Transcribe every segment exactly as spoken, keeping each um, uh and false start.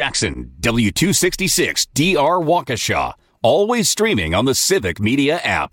Jackson, W two sixty-six D R Waukesha. Always streaming on the Civic Media app.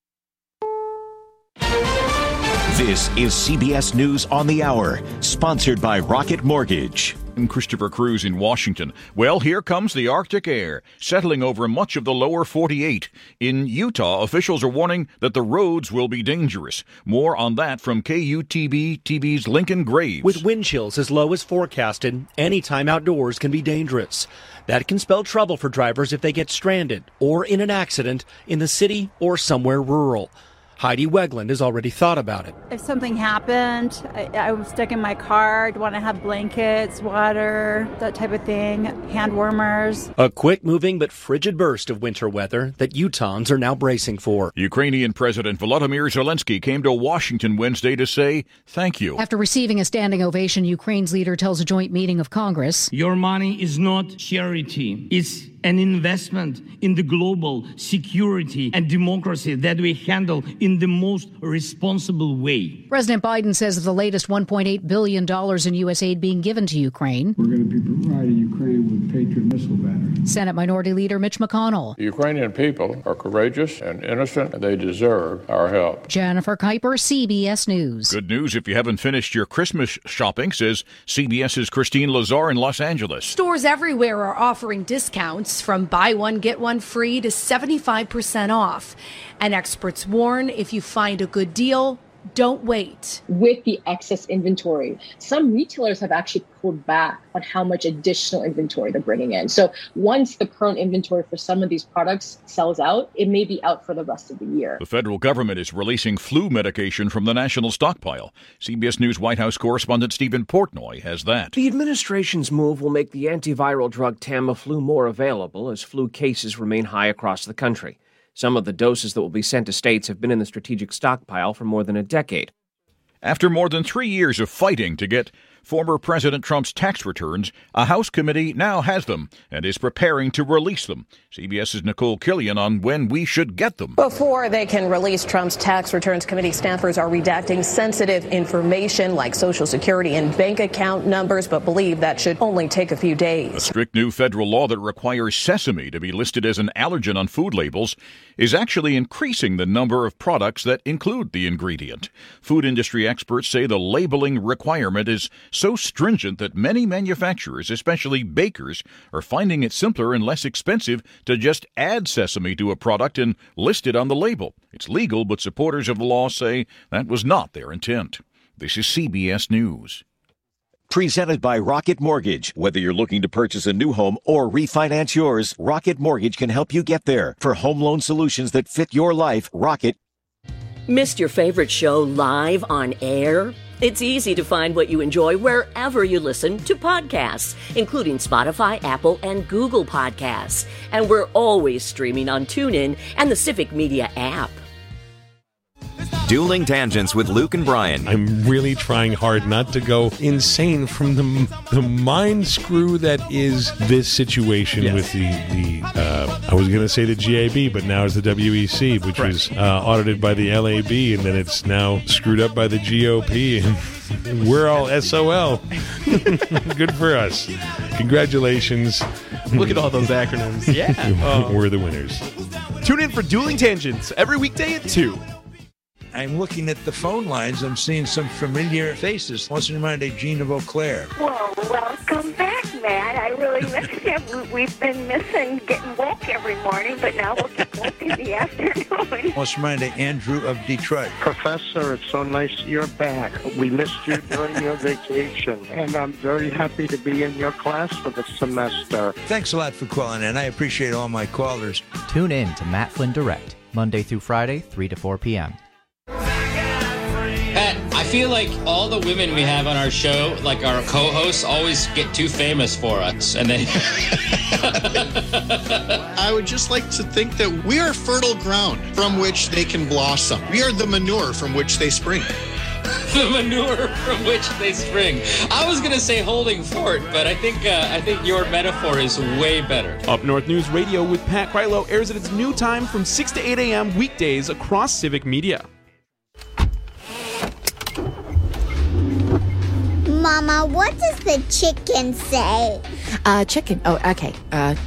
This is C B S News on the Hour, sponsored by Rocket Mortgage. I'm Christopher Cruz in Washington. Well, here comes the Arctic air, settling over much of the lower forty-eight. In Utah, officials are warning that the roads will be dangerous. More on that from K U T B T V's Lincoln Graves. With wind chills as low as forecasted, any time outdoors can be dangerous. That can spell trouble for drivers if they get stranded or in an accident in the city or somewhere rural. Heidi Wegland has already thought about it. If something happened, I, I was stuck in my car, I'd want to have blankets, water, that type of thing, hand warmers. A quick-moving but frigid burst of winter weather that Utahns are now bracing for. Ukrainian President Volodymyr Zelensky came to Washington Wednesday to say thank you. After receiving a standing ovation, Ukraine's leader tells a joint meeting of Congress. Your money is not charity. It's an investment in the global security and democracy that we handle in the most responsible way. President Biden says of the latest one point eight billion dollars in U S aid being given to Ukraine, we're going to be providing Ukraine with Patriot missile batteries. Senate Minority Leader Mitch McConnell. The Ukrainian people are courageous and innocent, and they deserve our help. Jennifer Kuiper, C B S News. Good news if you haven't finished your Christmas shopping, says CBS's Christine Lazar in Los Angeles. Stores everywhere are offering discounts from buy one, get one free to seventy-five percent off. And experts warn if you find a good deal, don't wait. With the excess inventory, some retailers have actually pulled back on how much additional inventory they're bringing in. So once the current inventory for some of these products sells out, it may be out for the rest of the year. The federal government is releasing flu medication from the national stockpile. C B S News White House correspondent Stephen Portnoy has that. The administration's move will make the antiviral drug Tamiflu more available as flu cases remain high across the country. Some of the doses that will be sent to states have been in the strategic stockpile for more than a decade. After more than three years of fighting to get former President Trump's tax returns, a House committee now has them and is preparing to release them. CBS's Nicole Killian on when we should get them. Before they can release Trump's tax returns, committee staffers are redacting sensitive information like Social Security and bank account numbers, but believe that should only take a few days. A strict new federal law that requires sesame to be listed as an allergen on food labels is actually increasing the number of products that include the ingredient. Food industry experts say the labeling requirement is so stringent that many manufacturers, especially bakers, are finding it simpler and less expensive to just add sesame to a product and list it on the label. It's legal, but supporters of the law say that was not their intent. This is C B S News. Presented by Rocket Mortgage. Whether you're looking to purchase a new home or refinance yours, Rocket Mortgage can help you get there. For home loan solutions that fit your life, Rocket. Missed your favorite show live on air? It's easy to find what you enjoy wherever you listen to podcasts, including Spotify, Apple, and Google Podcasts. And we're always streaming on TuneIn and the Civic Media app. Dueling Tangents with Luke and Brian. I'm really trying hard not to go insane from the the mind screw that is this situation yes. with the, the uh, I was going to say the G A B, but now it's the W E C, which right. was uh, audited by the L A B, and then it's now screwed up by the G O P, and we're all S O L. Good for us. Congratulations. Look at all those acronyms. Yeah. Oh. We're the winners. Tune in for Dueling Tangents every weekday at two. I'm looking at the phone lines. I'm seeing some familiar faces. What's in mind of Gene of Eau Claire? Well, welcome back, Matt. I really miss you. We've been missing getting woke every morning, but now we'll get woke in the afternoon. What's in mind of Andrew of Detroit? Professor, it's so nice you're back. We missed you during your vacation, and I'm very happy to be in your class for the semester. Thanks a lot for calling in. I appreciate all my callers. Tune in to Matt Flynn Direct, Monday through Friday, three to four p.m. Pat, I feel like all the women we have on our show, like our co-hosts, always get too famous for us. And then I would just like to think that we are fertile ground from which they can blossom. We are the manure from which they spring. The manure from which they spring. I was going to say holding fort, but I think uh, I think your metaphor is way better. Up North News Radio with Pat Krylo airs at its new time from six to eight a.m. weekdays across Civic Media. Mama, what does the chicken say? Uh, chicken. Oh, okay. Uh,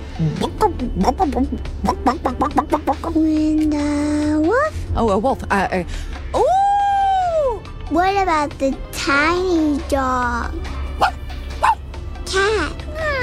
And uh, wolf? oh, a wolf. Uh, uh, Ooh! What about the tiny dog? Cat.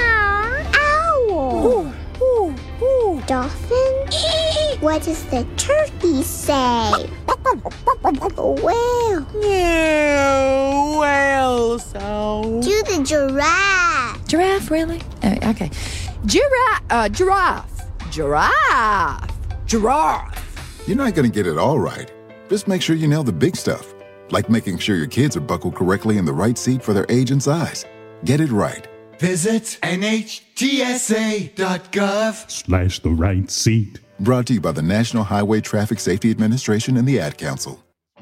Owl. ooh, ooh, ooh. Dolphin? What does the turkey say? Whale. Yeah, whale sound. Do the giraffe. Giraffe, really? Uh, okay. Giraffe. Uh, giraffe. Giraffe. Giraffe. You're not going to get it all right. Just make sure you nail the big stuff, like making sure your kids are buckled correctly in the right seat for their age and size. Get it right. Visit N H T S A dot gov slash the right seat. Brought to you by the National Highway Traffic Safety Administration and the Ad Council.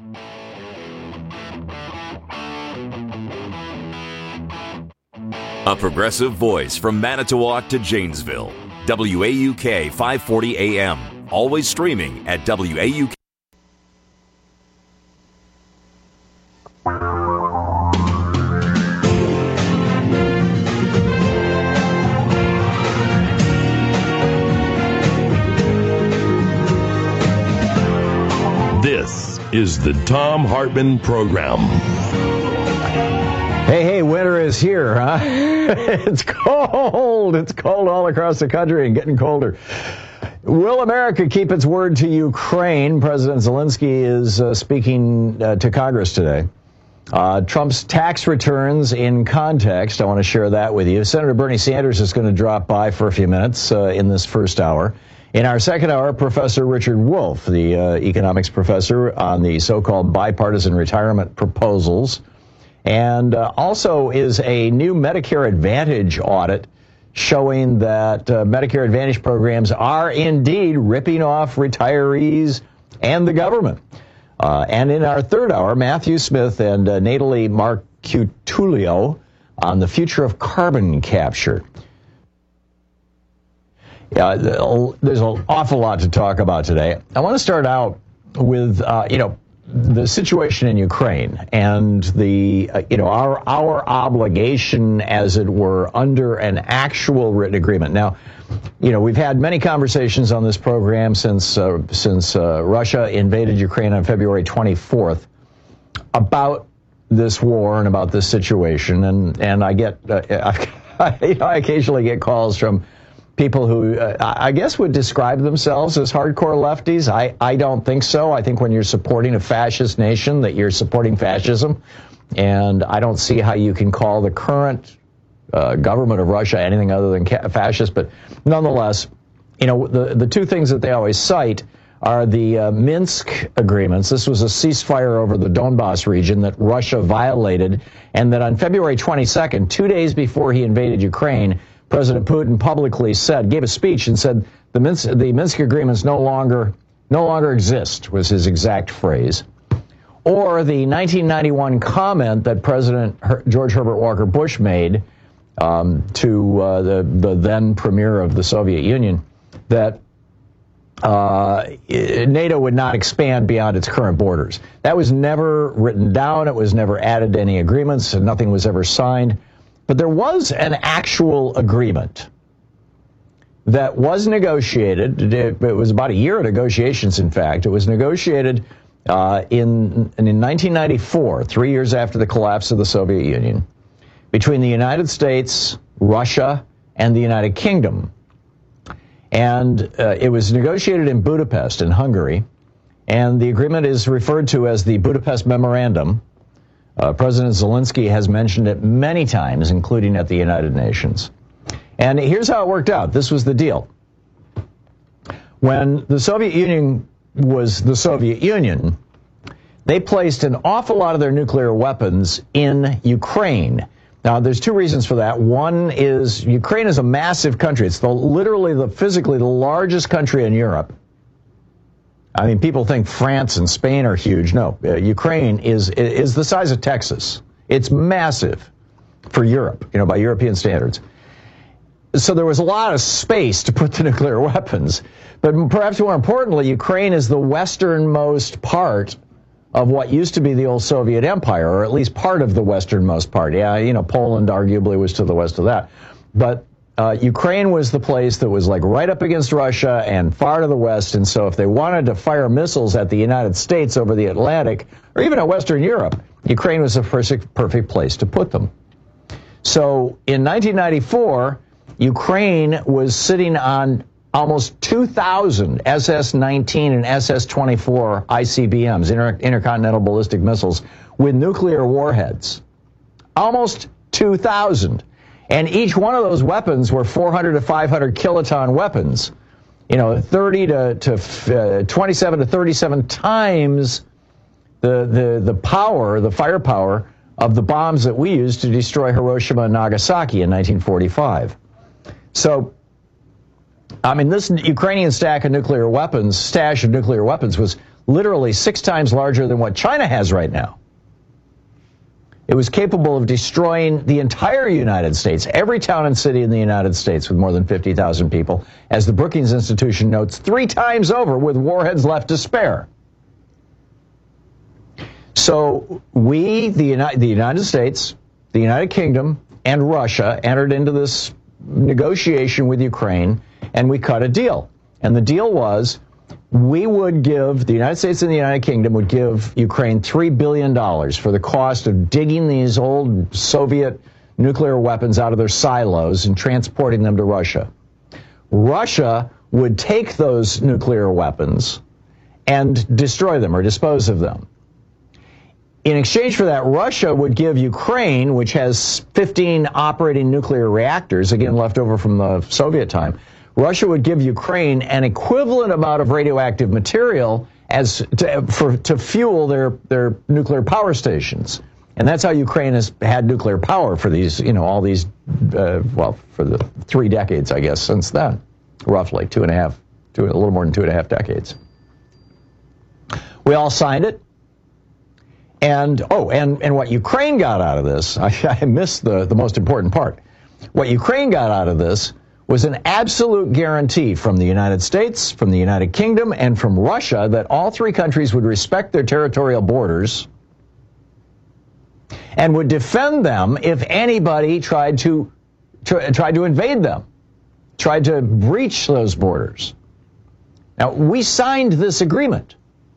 A progressive voice from Manitowoc to Janesville. W A U K five forty A M. Always streaming at W A U K. This is the Thom Hartmann Program. Hey, hey, winter is here, huh? It's cold. It's cold all across the country and getting colder. Will America keep its word to Ukraine? President Zelensky is uh, speaking uh, to Congress today. Uh, Trump's tax returns in context. I want to share that with you. Senator Bernie Sanders is going to drop by for a few minutes uh, in this first hour. In our second hour, Professor Richard Wolff, the uh, economics professor, on the so-called bipartisan retirement proposals. And uh, also is a new Medicare Advantage audit showing that uh, Medicare Advantage programs are indeed ripping off retirees and the government. Uh, and in our third hour, Matthew Smith and uh, Natalie Marcutulio on the future of carbon capture. Yeah, there's an awful lot to talk about today. I want to start out with, uh, you know, the situation in Ukraine and the, uh, you know, our our obligation, as it were, under an actual written agreement. Now, you know, we've had many conversations on this program since uh, since uh, Russia invaded Ukraine on February twenty-fourth about this war and about this situation, and and I get uh, I, you know, I occasionally get calls from people who uh, I guess would describe themselves as hardcore lefties. I, I don't think so. I think when you're supporting a fascist nation that you're supporting fascism. And I don't see how you can call the current uh, government of Russia anything other than ca- fascist. But nonetheless, you know, the, the two things that they always cite are the uh, Minsk agreements. This was a ceasefire over the Donbass region that Russia violated. And that on February twenty-second, two days before he invaded Ukraine, President Putin publicly said, gave a speech and said the Minsk, the Minsk agreements no longer no longer exist, was his exact phrase. Or the nineteen ninety-one comment that President Her- George Herbert Walker Bush made um, to uh, the, the then premier of the Soviet Union that uh, NATO would not expand beyond its current borders. That was never written down. It was never added to any agreements, and nothing was ever signed. But there was an actual agreement that was negotiated. It was about a year of negotiations, in fact. It was negotiated uh, in, in nineteen ninety-four, three years after the collapse of the Soviet Union, between the United States, Russia, and the United Kingdom. And uh, it was negotiated in Budapest, in Hungary. And the agreement is referred to as the Budapest Memorandum. Uh, President Zelensky has mentioned it many times, including at the United Nations. And here's how it worked out. This was the deal. When the Soviet Union was the Soviet Union, they placed an awful lot of their nuclear weapons in Ukraine. Now, there's two reasons for that. One is Ukraine is a massive country. It's the, literally, the physically the largest country in Europe. I mean, people think France and Spain are huge. No, uh, Ukraine is is the size of Texas. It's massive for Europe, you know, by European standards. So there was a lot of space to put the nuclear weapons. But perhaps more importantly, Ukraine is the westernmost part of what used to be the old Soviet Empire, or at least part of the westernmost part. Yeah, you know, Poland arguably was to the west of that. but uh, Ukraine was the place that was like right up against Russia and far to the west. And so if they wanted to fire missiles at the United States over the Atlantic, or even at Western Europe, Ukraine was the perfect, perfect place to put them. So in nineteen ninety-four, Ukraine was sitting on almost two thousand S S nineteen and S S twenty-four I C B Ms, inter- intercontinental ballistic missiles, with nuclear warheads. Almost two thousand. And each one of those weapons were four hundred to five hundred kiloton weapons. You know, thirty to, to uh, twenty-seven to thirty-seven times the, the, the power, the firepower of the bombs that we used to destroy Hiroshima and Nagasaki in nineteen forty-five. So, I mean, this Ukrainian stack of nuclear weapons, stash of nuclear weapons, was literally six times larger than what China has right now. It was capable of destroying the entire United States, every town and city in the United States with more than fifty thousand people, as the Brookings Institution notes, three times over with warheads left to spare. So we, the, Uni- the United States, the United Kingdom, and Russia entered into this negotiation with Ukraine, and we cut a deal. And the deal was we would give, the United States and the United Kingdom would give Ukraine three billion dollars for the cost of digging these old Soviet nuclear weapons out of their silos and transporting them to Russia. Russia would take those nuclear weapons and destroy them or dispose of them. In exchange for that, Russia would give Ukraine, which has fifteen operating nuclear reactors, again left over from the Soviet time, Russia would give Ukraine an equivalent amount of radioactive material as to, for, to fuel their, their nuclear power stations. And that's how Ukraine has had nuclear power for these, you know, all these, uh, well, for the three decades, I guess, since then, roughly two and a half, two, a little more than two and a half decades. We all signed it. And, oh, and, and what Ukraine got out of this, I, I missed the, the most important part. What Ukraine got out of this was an absolute guarantee from the United States, from the United Kingdom, and from Russia that all three countries would respect their territorial borders and would defend them if anybody tried to, tr- tried to invade them, tried to breach those borders. Now, we signed this agreement.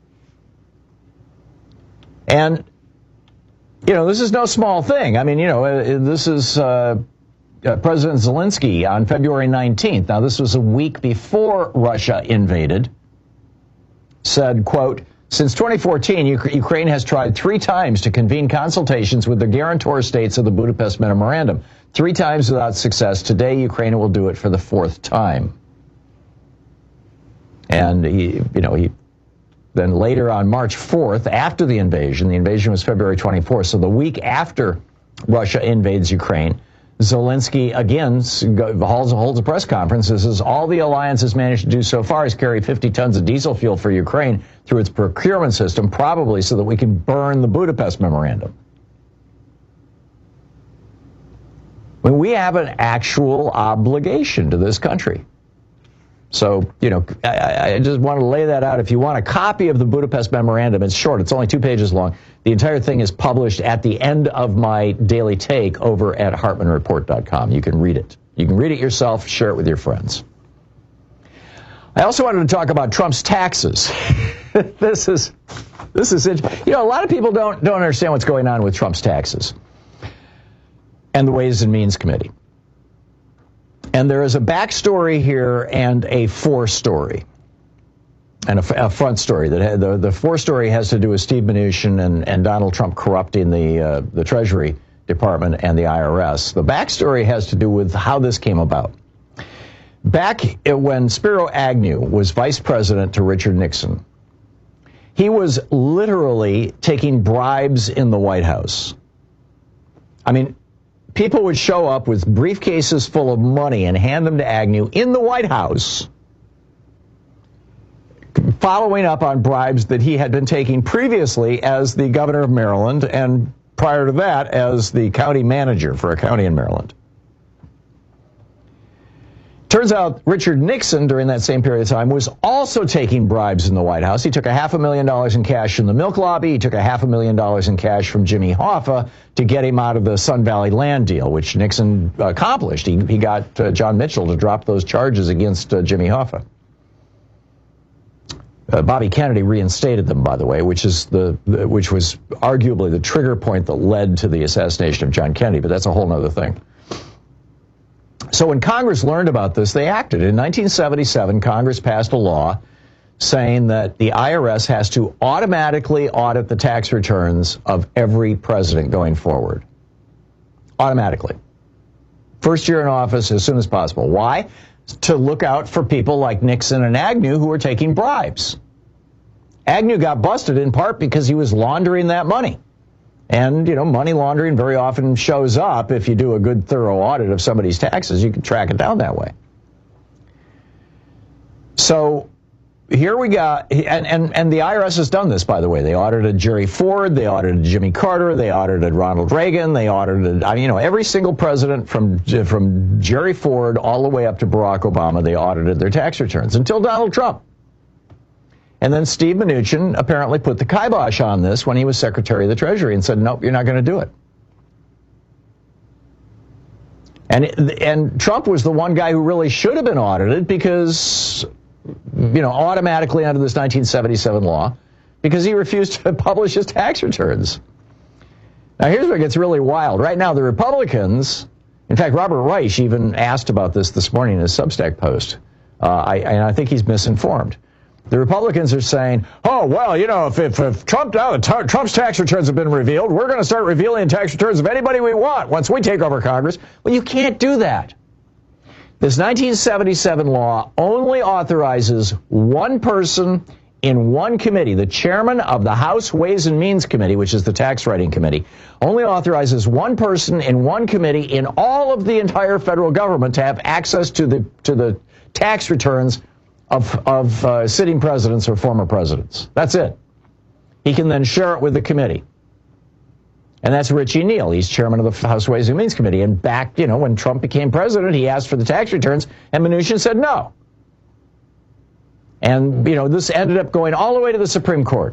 And, you know, this is no small thing. I mean, you know, this is uh, uh, President Zelensky on February nineteenth. Now, this was a week before Russia invaded. Said, quote, since twenty fourteen, U- Ukraine has tried three times to convene consultations with the guarantor states of the Budapest Memorandum. Three times without success. Today, Ukraine will do it for the fourth time. And he, you know, he... Then later on March fourth, after the invasion, the invasion was February twenty-fourth, so the week after Russia invades Ukraine, Zelensky again holds, holds a press conference and says all the alliance has managed to do so far is carry fifty tons of diesel fuel for Ukraine through its procurement system, probably so that we can burn the Budapest Memorandum. I mean, we have an actual obligation to this country. So, you know, I, I just want to lay that out. If you want a copy of the Budapest Memorandum, it's short. It's only two pages long. The entire thing is published at the end of my daily take over at hartman report dot com. You can read it. You can read it yourself, share it with your friends. I also wanted to talk about Trump's taxes. this is, this is, you know, a lot of people don't, don't understand what's going on with Trump's taxes and the Ways and Means Committee. And there is a backstory here and a forestory, and a, a front story. That had, the the forestory has to do with Steve Mnuchin and, and Donald Trump corrupting the uh, the Treasury Department and the I R S. The backstory has to do with how this came about. Back when Spiro Agnew was vice president to Richard Nixon, he was literally taking bribes in the White House. I mean, people would show up with briefcases full of money and hand them to Agnew in the White House, following up on bribes that he had been taking previously as the governor of Maryland and prior to that as the county manager for a county in Maryland. Turns out Richard Nixon, during that same period of time, was also taking bribes in the White House. He took a half a million dollars in cash from the milk lobby. He took a half a million dollars in cash from Jimmy Hoffa to get him out of the Sun Valley land deal, which Nixon accomplished. He, he got uh, John Mitchell to drop those charges against uh, Jimmy Hoffa. Uh, Bobby Kennedy reinstated them, by the way, which is the, the which was arguably the trigger point that led to the assassination of John Kennedy, but that's a whole other thing. So when Congress learned about this, they acted. In nineteen seventy-seven, Congress passed a law saying that the I R S has to automatically audit the tax returns of every president going forward. Automatically. First year in office as soon as possible. Why? To look out for people like Nixon and Agnew who were taking bribes. Agnew got busted in part because he was laundering that money. And, you know, money laundering very often shows up if you do a good, thorough audit of somebody's taxes. You can track it down that way. So here we got, and, and, and the I R S has done this, by the way. They audited Jerry Ford. They audited Jimmy Carter. They audited Ronald Reagan. They audited, I mean, you know, every single president from, from Jerry Ford all the way up to Barack Obama, they audited their tax returns until Donald Trump. And then Steve Mnuchin apparently put the kibosh on this when he was Secretary of the Treasury and said, nope, you're not going to do it. And, and Trump was the one guy who really should have been audited because, you know, automatically under this nineteen seventy-seven law, because he refused to publish his tax returns. Now, here's where it gets really wild. Right now, the Republicans, in fact, Robert Reich even asked about this this morning in his Substack post, uh, I, and I think he's misinformed. The Republicans are saying, oh, well, you know, if, if, if Trump, oh, t- Trump's tax returns have been revealed, we're going to start revealing tax returns of anybody we want once we take over Congress. Well, you can't do that. This nineteen seventy-seven law only authorizes one person in one committee. The chairman of the House Ways and Means Committee, which is the tax writing committee, only authorizes one person in one committee in all of the entire federal government to have access to the to the tax returns of, of uh, sitting presidents or former presidents. That's it. He can then share it with the committee. And that's Richie Neal. He's chairman of the House Ways and Means Committee. And back, you know, when Trump became president, he asked for the tax returns, and Mnuchin said no. And, you know, this ended up going all the way to the Supreme Court.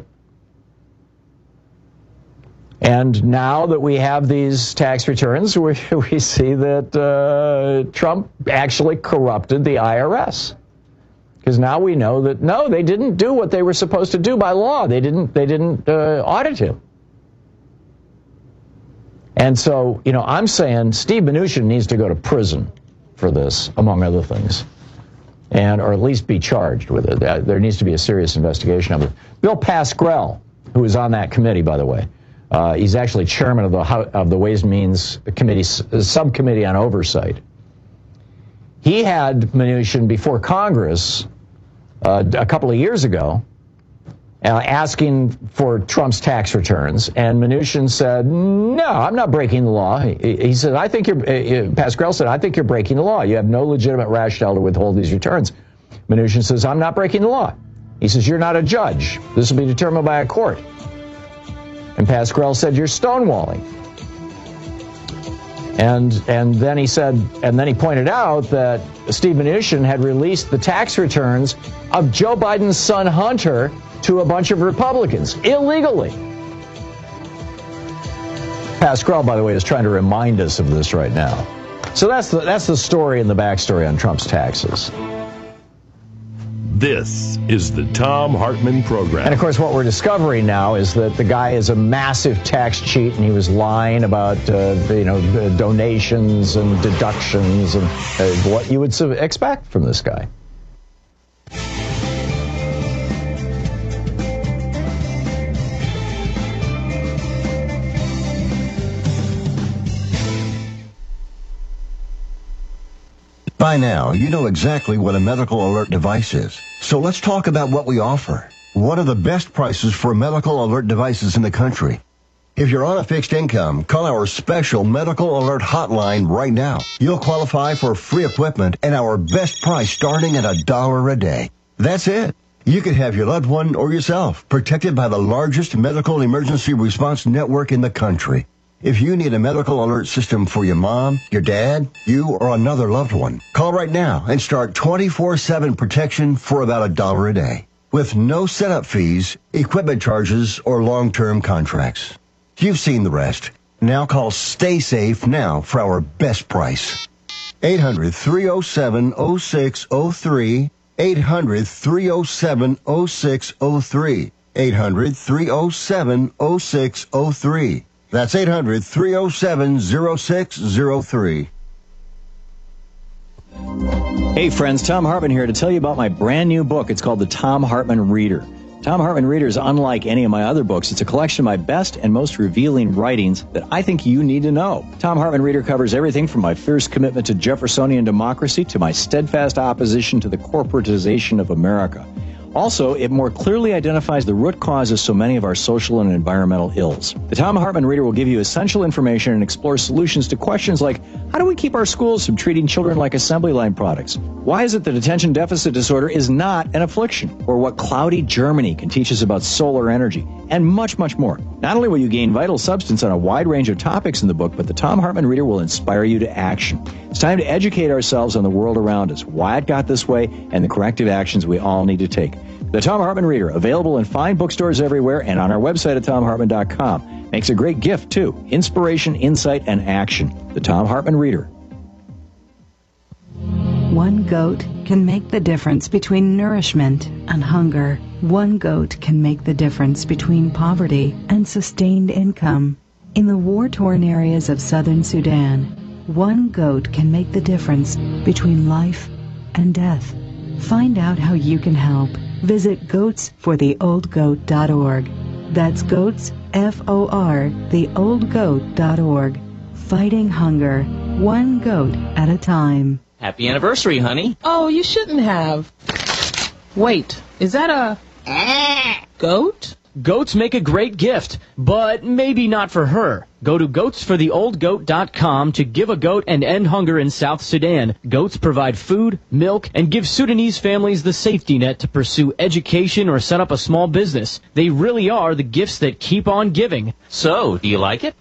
And now that we have these tax returns, we, we see that uh, Trump actually corrupted the I R S. Because now we know that, no, they didn't do what they were supposed to do by law. They didn't, they didn't uh, audit him. And so, you know, I'm saying Steve Mnuchin needs to go to prison for this, among other things, and or at least be charged with it. There needs to be a serious investigation of it. Bill Pascrell, who is on that committee, by the way, uh, he's actually chairman of the of the Ways and Means Committee subcommittee on oversight. He had Mnuchin before Congress uh, a couple of years ago, uh, asking for Trump's tax returns, and Mnuchin said, "No, I'm not breaking the law." He, he said, "I think you're." Uh, Pascrell said, "I think you're breaking the law. You have no legitimate rationale to withhold these returns." Mnuchin says, "I'm not breaking the law." He says, "You're not a judge. This will be determined by a court." And Pascrell said, "You're stonewalling." And and then he said, and then he pointed out that Steve Mnuchin had released the tax returns of Joe Biden's son Hunter to a bunch of Republicans illegally. Pascrell, by the way, is trying to remind us of this right now. So that's the that's the story and the backstory on Trump's taxes. This is the Thom Hartmann Program. And, of course, what we're discovering now is that the guy is a massive tax cheat, and he was lying about, uh, you know, donations and deductions and uh, what you would expect from this guy. By now, you know exactly what a medical alert device is. So let's talk about what we offer. What are the best prices for medical alert devices in the country? If you're on a fixed income, call our special medical alert hotline right now. You'll qualify for free equipment and our best price starting at a dollar a day. That's it. You could have your loved one or yourself protected by the largest medical emergency response network in the country. If you need a medical alert system for your mom, your dad, you, or another loved one, call right now and start twenty-four seven protection for about a dollar a day. With no setup fees, equipment charges, or long-term contracts. You've seen the rest. Now call Stay Safe now for our best price. eight hundred, three oh seven, oh six oh three. eight hundred, three oh seven, oh six oh three. eight hundred, three oh seven, oh six oh three. That's eight hundred, three oh seven, oh six oh three. Hey friends, Tom Hartman here to tell you about my brand new book. It's called The Tom Hartman Reader. Tom Hartman Reader is unlike any of my other books. It's a collection of my best and most revealing writings that I think you need to know. Tom Hartman Reader covers everything from my fierce commitment to Jeffersonian democracy to my steadfast opposition to the corporatization of America. Also, it more clearly identifies the root cause of so many of our social and environmental ills. The Tom Hartman Reader will give you essential information and explore solutions to questions like, how do we keep our schools from treating children like assembly line products? Why is it that attention deficit disorder is not an affliction? Or what cloudy Germany can teach us about solar energy? And much, much more. Not only will you gain vital substance on a wide range of topics in the book, but the Tom Hartman Reader will inspire you to action. It's time to educate ourselves on the world around us, why it got this way, and the corrective actions we all need to take. The Tom Hartman Reader, available in fine bookstores everywhere and on our website at tom hartman dot com. Makes a great gift, too. Inspiration, insight, and action. The Tom Hartman Reader. One goat can make the difference between nourishment and hunger. One goat can make the difference between poverty and sustained income. In the war-torn areas of southern Sudan, one goat can make the difference between life and death. Find out how you can help. Visit goats for the old goat dot org. That's goats, F O R, the old goat dot org. Fighting hunger, one goat at a time. Happy anniversary, honey. Oh, you shouldn't have. Wait, is that a goat? Goats make a great gift, but maybe not for her. Go to goats for the old goat dot com to give a goat and end hunger in South Sudan. Goats provide food, milk, and give Sudanese families the safety net to pursue education or set up a small business. They really are the gifts that keep on giving. So, do you like it?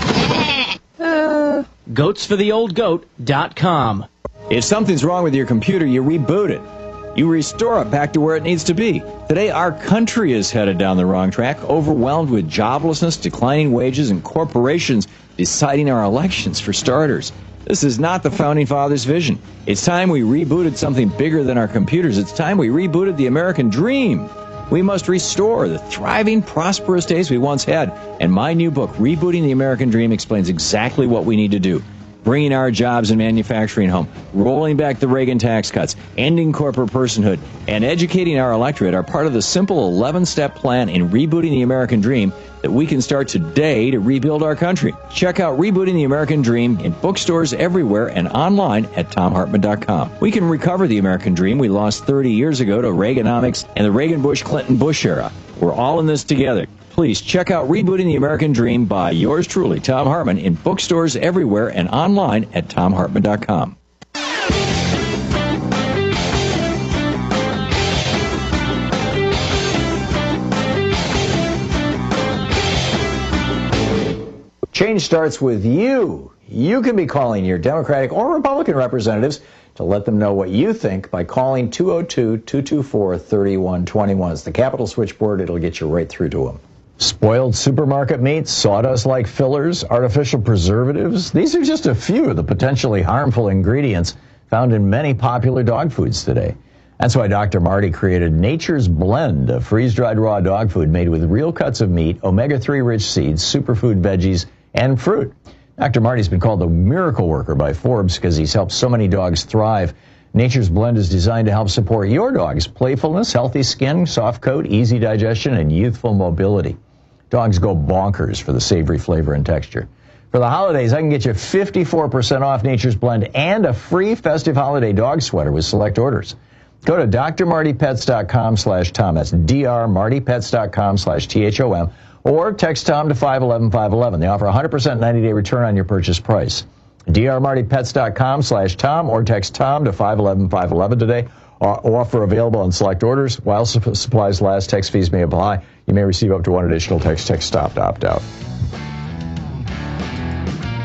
Uh... goats for the old goat dot com. If something's wrong with your computer, you reboot it. You restore it back to where it needs to be. Today, our country is headed down the wrong track, overwhelmed with joblessness, declining wages, and corporations deciding our elections for starters. This is not the Founding Fathers' vision. It's time we rebooted something bigger than our computers. It's time we rebooted the American dream. We must restore the thriving, prosperous days we once had. And my new book, Rebooting the American Dream, explains exactly what we need to do. Bringing our jobs and manufacturing home, rolling back the Reagan tax cuts, ending corporate personhood, and educating our electorate are part of the simple eleven-step plan in rebooting the American dream that we can start today to rebuild our country. Check out Rebooting the American Dream in bookstores everywhere and online at tom hartman dot com. We can recover the American dream we lost thirty years ago to Reaganomics and the Reagan-Bush-Clinton-Bush era. We're all in this together. Please check out Rebooting the American Dream by yours truly, Tom Hartman, in bookstores everywhere and online at tom hartman dot com. Change starts with you. You can be calling your Democratic or Republican representatives to let them know what you think by calling two oh two, two two four, three one two one. It's the Capitol switchboard. It'll get you right through to them. Spoiled supermarket meats, sawdust-like fillers, artificial preservatives. These are just a few of the potentially harmful ingredients found in many popular dog foods today. That's why Doctor Marty created Nature's Blend, a freeze-dried raw dog food made with real cuts of meat, omega three rich seeds, superfood veggies, and fruit. Doctor Marty's been called the miracle worker by Forbes because he's helped so many dogs thrive. Nature's Blend is designed to help support your dog's playfulness, healthy skin, soft coat, easy digestion, and youthful mobility. Dogs go bonkers for the savory flavor and texture. For the holidays, I can get you fifty-four percent off Nature's Blend and a free festive holiday dog sweater with select orders. Go to d r marty pets dot com slash tom. That's d r marty pets dot com slash T H O M. Or text Tom to five one one five one one. They offer a one hundred percent ninety-day return on your purchase price. d r marty pets dot com slash tom or text Tom to five one one five one one today. Offer available on select orders. While supplies last, text fees may apply. You may receive up to one additional text. Text stop to opt out.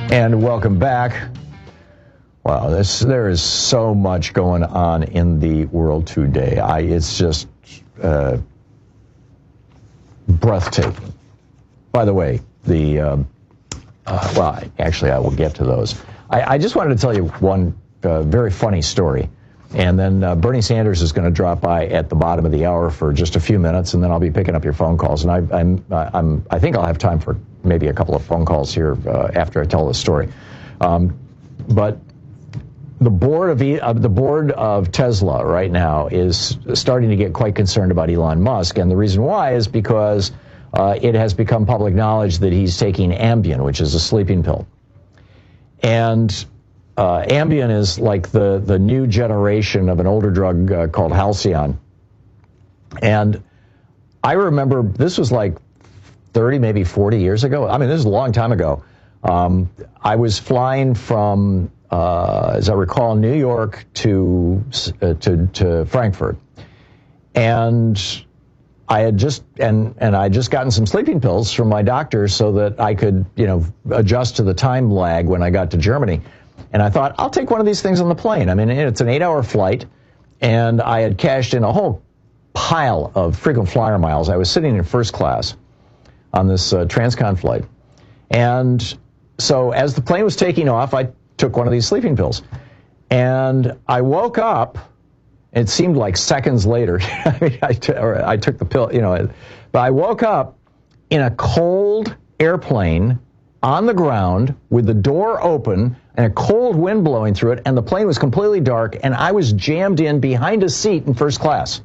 And welcome back. Wow, this, there is so much going on in the world today. I, it's just uh, breathtaking. By the way, the um, uh, well, actually, I will get to those. I, I just wanted to tell you one uh, very funny story, and then uh, Bernie Sanders is going to drop by at the bottom of the hour for just a few minutes, and then I'll be picking up your phone calls. And I, I'm, I'm, I think I'll have time for maybe a couple of phone calls here uh, after I tell this story. Um, but the board of e- uh, the board of Tesla right now is starting to get quite concerned about Elon Musk, and the reason why is because uh, it has become public knowledge that he's taking Ambien, which is a sleeping pill. And uh, Ambien is like the, the new generation of an older drug uh, called Halcyon. And I remember this was like thirty, maybe forty years ago. I mean, this is a long time ago. Um, I was flying from, uh, as I recall, New York to, uh, to, to Frankfurt. And I had just, and, and I had just gotten some sleeping pills from my doctor so that I could, you know, adjust to the time lag when I got to Germany. And I thought, I'll take one of these things on the plane. I mean, it's an eight hour flight, and I had cashed in a whole pile of frequent flyer miles. I was sitting in first class on this uh, transcon flight. And so as the plane was taking off, I took one of these sleeping pills. And I woke up. It seemed like seconds later. I mean, I, t- or I took the pill, you know, but I woke up in a cold airplane on the ground with the door open and a cold wind blowing through it, and the plane was completely dark, and I was jammed in behind a seat in first class.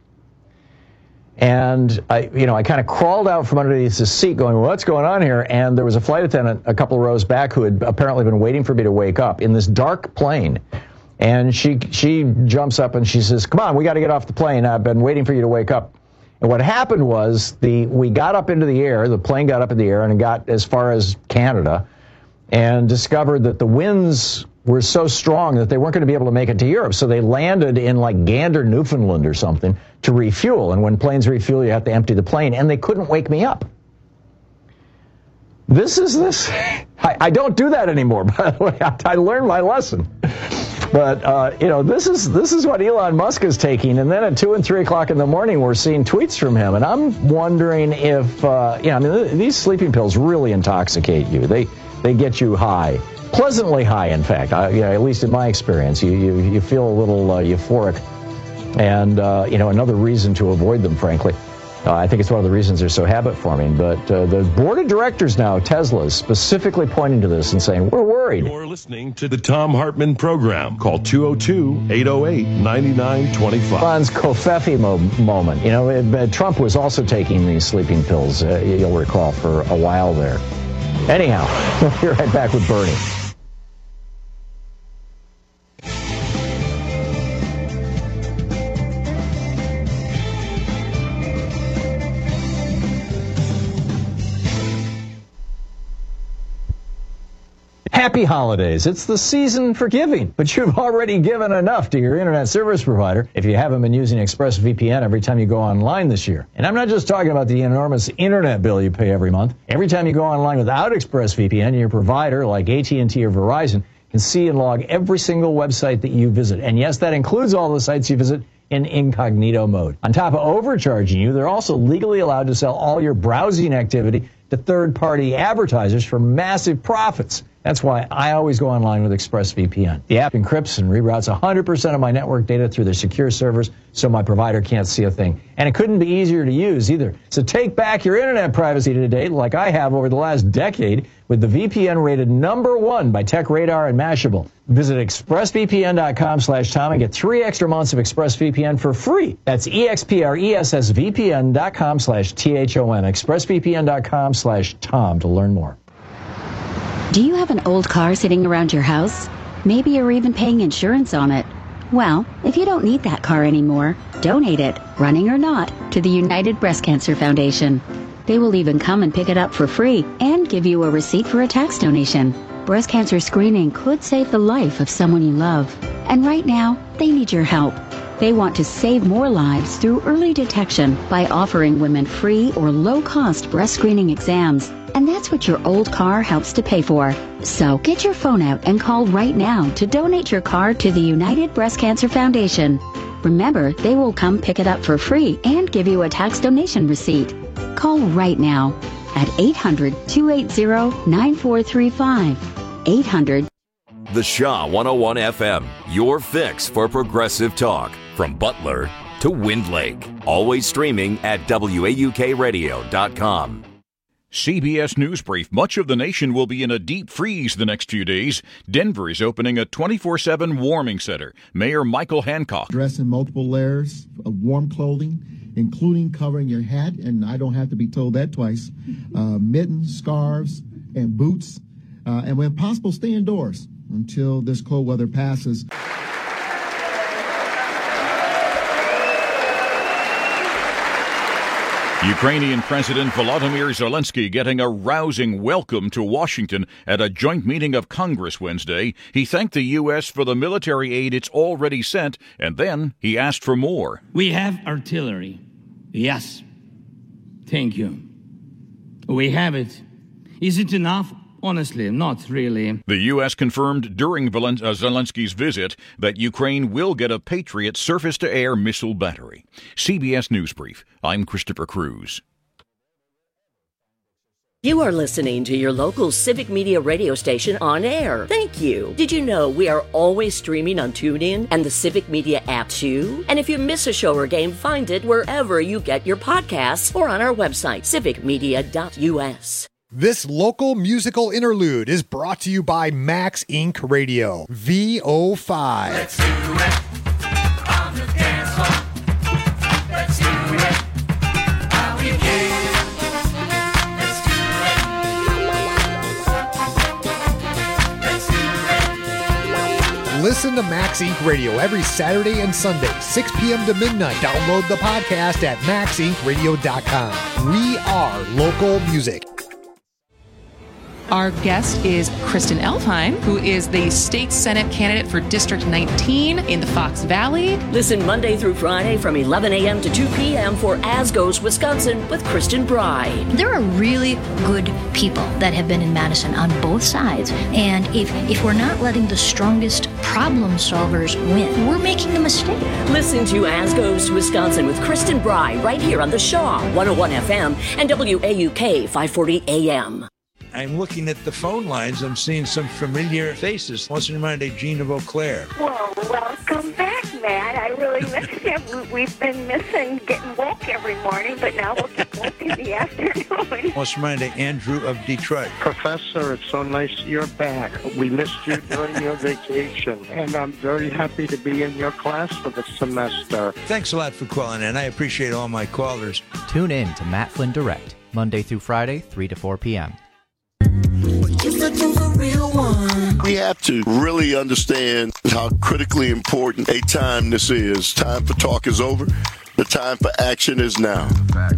And I, you know, I kind of crawled out from underneath the seat going, well, what's going on here? And there was a flight attendant a couple of rows back who had apparently been waiting for me to wake up in this dark plane. And she she jumps up and she says, come on, we got to get off the plane. I've been waiting for you to wake up. And what happened was the we got up into the air, the plane got up in the air, and it got as far as Canada, and discovered that the winds were so strong that they weren't going to be able to make it to Europe. So they landed in like Gander, Newfoundland or something to refuel. And when planes refuel, you have to empty the plane. And they couldn't wake me up. This is this. I, I don't do that anymore, by the way. I, I learned my lesson. But, uh, you know, this is this is what Elon Musk is taking. And then at two and three o'clock in the morning, we're seeing tweets from him. And I'm wondering if, uh, you know, I mean, th- these sleeping pills really intoxicate you. They they get you high, pleasantly high, in fact. I, you know, at least in my experience, you you, you feel a little uh, euphoric. And, uh, you know, another reason to avoid them, frankly. Uh, I think it's one of the reasons they're so habit-forming. But uh, the board of directors now, Tesla, is specifically pointing to this and saying, we're worried. You're listening to the Tom Hartman Program. Call two oh two, eight oh eight, nine nine two five. Elon's Covfefe mo- moment. You know, it, uh, Trump was also taking these sleeping pills, uh, you'll recall, for a while there. Anyhow, we'll be right back with Bernie. Happy holidays. It's the season for giving, but you've already given enough to your internet service provider if you haven't been using ExpressVPN every time you go online this year. And I'm not just talking about the enormous internet bill you pay every month. Every time you go online without ExpressVPN, your provider, like A T and T or Verizon, can see and log every single website that you visit. And yes, that includes all the sites you visit in incognito mode. On top of overcharging you, they're also legally allowed to sell all your browsing activity to third-party advertisers for massive profits. That's why I always go online with ExpressVPN. The app encrypts and reroutes one hundred percent of my network data through their secure servers so my provider can't see a thing. And it couldn't be easier to use either. So take back your internet privacy today like I have over the last decade with the V P N rated number one by TechRadar and Mashable. Visit expressvpn.com slash Tom and get three extra months of ExpressVPN for free. That's expressvpn.com slash T H O M. expressvpn.com slash Tom to learn more. Do you have an old car sitting around your house? Maybe you're even paying insurance on it. Well, if you don't need that car anymore, donate it, running or not, to the United Breast Cancer Foundation. They will even come and pick it up for free and give you a receipt for a tax donation. Breast cancer screening could save the life of someone you love. And right now, they need your help. They want to save more lives through early detection by offering women free or low-cost breast screening exams. And that's what your old car helps to pay for. So get your phone out and call right now to donate your car to the United Breast Cancer Foundation. Remember, they will come pick it up for free and give you a tax donation receipt. Call right now at eight hundred, two eight zero, nine four three five. eight hundred. The Shaw one oh one F M, your fix for progressive talk. From Butler to Wind Lake. Always streaming at W A U K radio dot com. C B S News Brief. Much of the nation will be in a deep freeze the next few days. Denver is opening a twenty-four seven warming center. Mayor Michael Hancock. Dress in multiple layers of warm clothing, including covering your hat, and I don't have to be told that twice, uh, mittens, scarves, and boots. Uh, and when possible, stay indoors until this cold weather passes. Ukrainian President Volodymyr Zelensky getting a rousing welcome to Washington at a joint meeting of Congress Wednesday. He thanked the U S for the military aid it's already sent, and then he asked for more. We have artillery. Yes. Thank you. We have it. Is it enough? Honestly, not really. The U S confirmed during Valen- uh, Zelensky's visit that Ukraine will get a Patriot surface-to-air missile battery. C B S News Brief. I'm Christopher Cruz. You are listening to your local Civic Media radio station on air. Thank you. Did you know we are always streaming on TuneIn and the Civic Media app too? And if you miss a show or game, find it wherever you get your podcasts or on our website, civic media dot U S. This local musical interlude is brought to you by Max Incorporated. Radio, V O five. Let's do it on the dance floor. Let's do it how we can. Let's do it. Let's do it. Listen to Max Incorporated. Radio every Saturday and Sunday, six p.m. to midnight. Download the podcast at max inc radio dot com. We are local music. Our guest is Kristen Elfheim, who is the state Senate candidate for District nineteen in the Fox Valley. Listen Monday through Friday from eleven a.m. to two p.m. for As Goes Wisconsin with Kristen Bride. There are really good people that have been in Madison on both sides. And if, if we're not letting the strongest problem solvers win, we're making a mistake. Listen to As Goes Wisconsin with Kristen Bride right here on the Shaw one oh one F M and W A U K five forty A M. I'm looking at the phone lines. I'm seeing some familiar faces. What's in mind, Jean of Eau Claire? Well, welcome back, Matt. I really miss you. We've been missing getting woke every morning, but now we'll get woke in the afternoon. What's in mind, Andrew of Detroit? Professor, it's so nice you're back. We missed you during your vacation, and I'm very happy to be in your class for the semester. Thanks a lot for calling in. I appreciate all my callers. Tune in to Matt Flynn Direct, Monday through Friday, three to four p.m. We have to really understand how critically important a time this is. Time for talk is over. The time for action is now.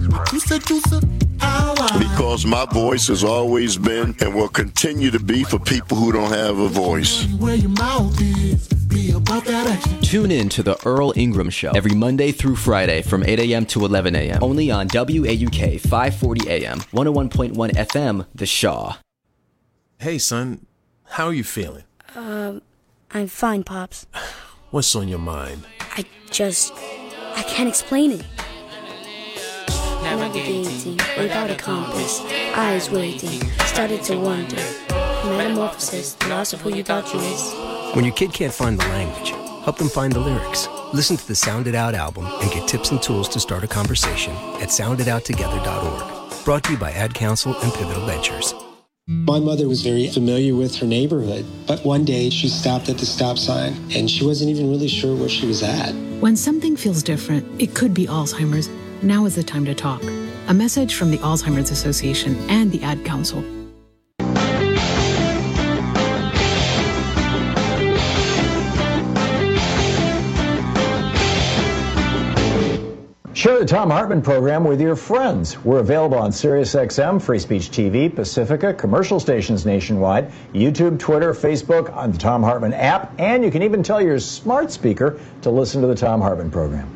Because my voice has always been and will continue to be for people who don't have a voice. Tune in to the Earl Ingram Show every Monday through Friday from eight a.m. to eleven a.m. Only on W A U K five forty A M, one oh one point one F M, The Shaw. Hey, son. How are you feeling? Um, I'm fine, Pops. What's on your mind? I just... I can't explain it. Navigating without a compass, eyes waiting, started to wonder. Metamorphosis, the loss of who you thought you was. When your kid can't find the language, help them find the lyrics. Listen to the Sound It Out album and get tips and tools to start a conversation at sound it out together dot org. Brought to you by Ad Council and Pivotal Ventures. My mother was very familiar with her neighborhood, but one day she stopped at the stop sign and she wasn't even really sure where she was at. When something feels different, it could be Alzheimer's. Now is the time to talk. A message from the Alzheimer's Association and the Ad Council. Share the Thom Hartmann program with your friends. We're available on SiriusXM, Free Speech T V, Pacifica, commercial stations nationwide, YouTube, Twitter, Facebook, on the Thom Hartmann app, and you can even tell your smart speaker to listen to the Thom Hartmann program.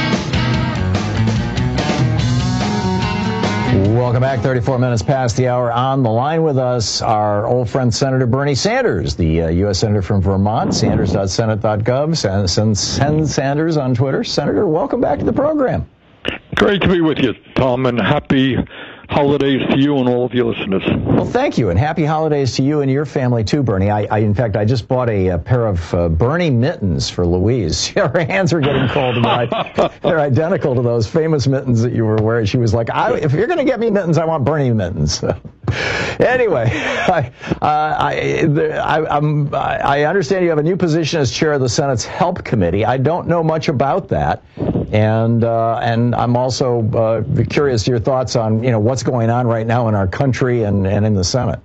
Welcome back. thirty-four minutes past the hour. On the line with us, our old friend Senator Bernie Sanders, the uh, U S Senator from Vermont, sanders dot senate dot gov. Send, send, send Sanders on Twitter. Senator, welcome back to the program. Great to be with you, Tom, and happy holidays to you and all of your listeners. Well, thank you, and happy holidays to you and your family, too, Bernie. I, I in fact, I just bought a, a pair of uh, Bernie mittens for Louise. Her hands are getting cold, but I, they're identical to those famous mittens that you were wearing. She was like, I, if you're going to get me mittens, I want Bernie mittens. Anyway, I, uh, I, I, I'm, I understand you have a new position as chair of the Senate's Help Committee. I don't know much about that. And uh, and I'm also uh, curious your thoughts on, you know, what's going on right now in our country and, and in the Senate.